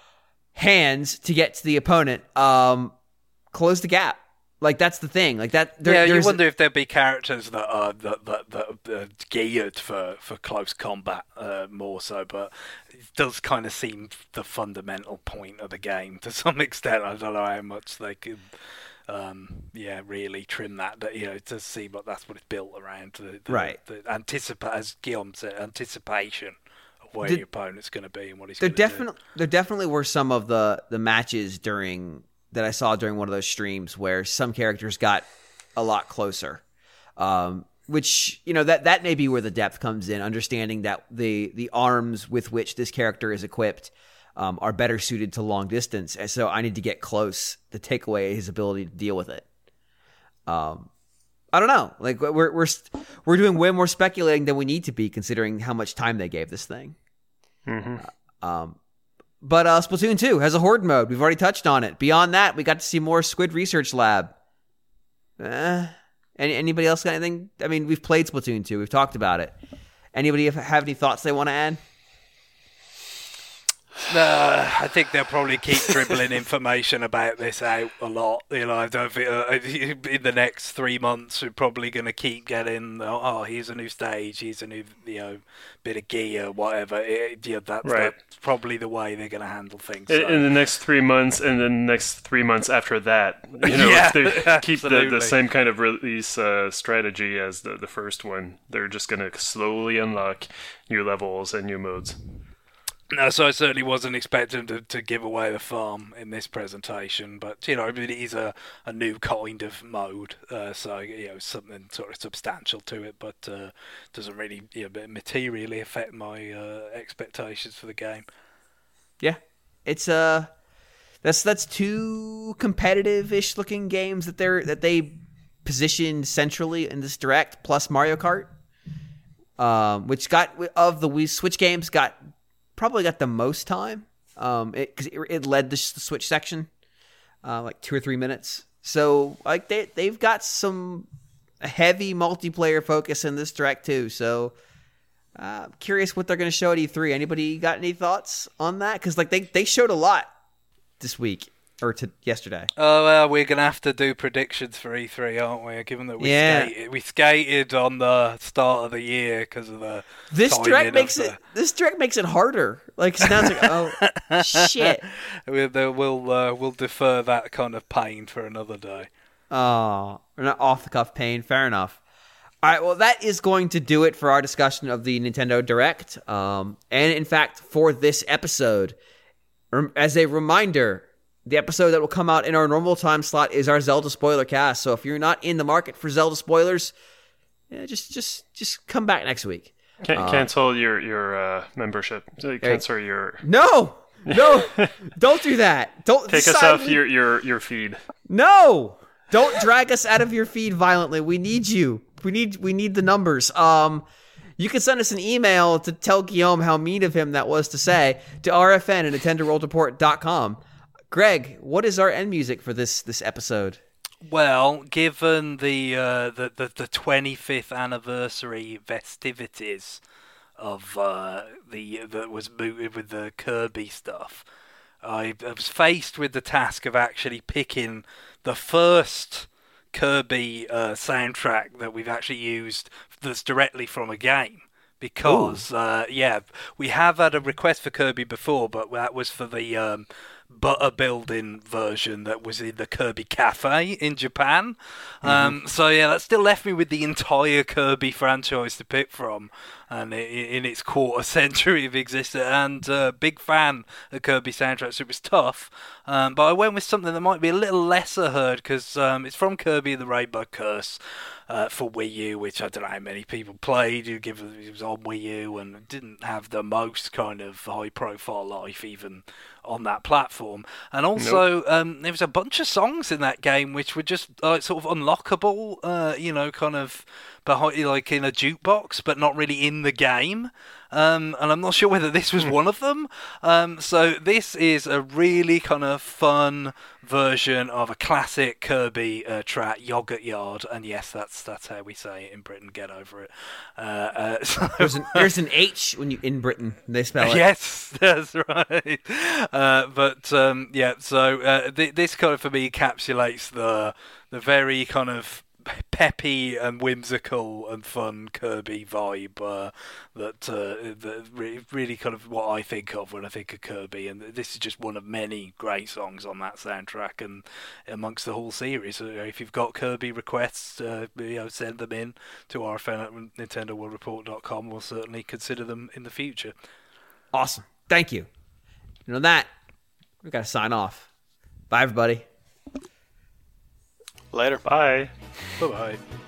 hands to get to the opponent, um, close the gap. Like that's the thing. Like that. There, yeah, you there's- wonder if there'd be characters that are that that, that are geared for, for close combat uh, more so, but it does kind of seem the fundamental point of the game to some extent. I don't know how much they could, um, yeah, really trim that. But, you know, it does seem like that's what it's built around. The, the, Right. The anticipa- as Guillaume said, anticipation of where The- your opponent's going to be and what he's There going to do. definitely there definitely were some of the the matches during that I saw during one of those streams where some characters got a lot closer. Um, which, you know, that that may be where the depth comes in, understanding that the the arms with which this character is equipped um, are better suited to long distance. And so I need to get close to take away his ability to deal with it. Um I don't know. Like we're we're we're doing way more speculating than we need to be, considering how much time they gave this thing. hmm Um, but uh, Splatoon two has a horde mode. We've already touched on it. Beyond that, we got to see more Squid Research Lab. Uh, any, anybody else got anything? I mean, we've played Splatoon two. We've talked about it. Anybody have, have any thoughts they want to add? Uh, I think they'll probably keep dribbling information about this out a lot. You know, I don't think uh, in the next three months we're probably going to keep getting. Oh, oh, here's a new stage. Here's a new, you know, bit of gear, whatever. It, yeah, that's, Right. that's probably the way they're going to handle things. In, so. in the next three months, and then the next three months after that, you know, Yeah, if they keep the, absolutely. the same kind of release uh, strategy as the, the first one, they're just going to slowly unlock new levels and new modes. No, so I certainly wasn't expecting to, to give away the farm in this presentation, but you know, it is a, a new kind of mode, uh, so you know, something sort of substantial to it, but uh, doesn't really, you know, materially affect my uh, expectations for the game. Yeah, it's uh that's that's two competitive-ish looking games that they're that they positioned centrally in this direct, plus Mario Kart, um, which got of the Wii Switch games got. Probably got the most time, um, because it, it, it led the, the Switch section, uh, like two or three minutes. So like they they've got some heavy multiplayer focus in this direct too. So uh, I'm curious what they're going to show at E three. Anybody got any thoughts on that? Because like they they showed a lot this week or to yesterday. Oh well, we're gonna have to do predictions for E three, aren't we? Given that we Yeah. skated, we skated on the start of the year because of the This timing direct of makes the- it this direct makes it harder. Like 'cause now it's like oh shit. We'll we'll, uh, we'll defer that kind of pain for another day. Oh, we're not off the cuff pain. Fair enough. All right, well, that is going to do it for our discussion of the Nintendo Direct. Um, and in fact, for this episode, rem- as a reminder, the episode that will come out in our normal time slot is our Zelda spoiler cast. So if you're not in the market for Zelda spoilers, yeah, just just just come back next week. Can- Uh, cancel your your uh, membership. So Cancel your. No, no, don't do that. Don't Take us side- off your, your, your feed. No, don't drag us out of your feed violently. We need you. We need we need the numbers. Um, you can send us an email to tell Guillaume how mean of him that was to say to R F N at Nintendo World Report dot com. Greg, what is our end music for this this episode? Well, given the uh, the, the the twenty-fifth anniversary festivities of uh, the that was mooted with the Kirby stuff, I, I was faced with the task of actually picking the first Kirby uh, soundtrack that we've actually used that's directly from a game. Because, uh, yeah, we have had a request for Kirby before, but that was for the um, butter building version that was in the Kirby Cafe in Japan. Mm-hmm. Um, so, yeah, that still left me with the entire Kirby franchise to pick from, and in its quarter century of existence. And uh, big fan of Kirby soundtracks, so it was tough. Um, but I went with something that might be a little lesser heard, because um, it's from Kirby and the Rainbow Curse. Uh, for Wii U, which I don't know how many people played. You give it was on Wii U and didn't have the most kind of high-profile life even on that platform. And also, nope. um, there was a bunch of songs in that game which were just uh, sort of unlockable. Uh, you know, kind of behind, like in a jukebox, but not really in the game. Um, and I'm not sure whether this was one of them. Um, so this is a really kind of fun version of a classic Kirby uh, track, Yogurt Yard, and yes, that's that's how we say it in Britain. Get over it. Uh, uh, so there's, an, there's an H when you in Britain they spell it. Yes, that's right. Uh, but um, yeah, so uh, th- this kind of for me encapsulates the the very kind of peppy and whimsical and fun Kirby vibe uh, that, uh, that really, really kind of what I think of when I think of Kirby, and this is just one of many great songs on that soundtrack and amongst the whole series. So if you've got Kirby requests, uh, you know, send them in to R F N at Nintendo World Report dot com. We'll certainly consider them in the future. Awesome, thank you. And on that, we got to sign off. Bye, everybody. Later. Bye. Bye-bye.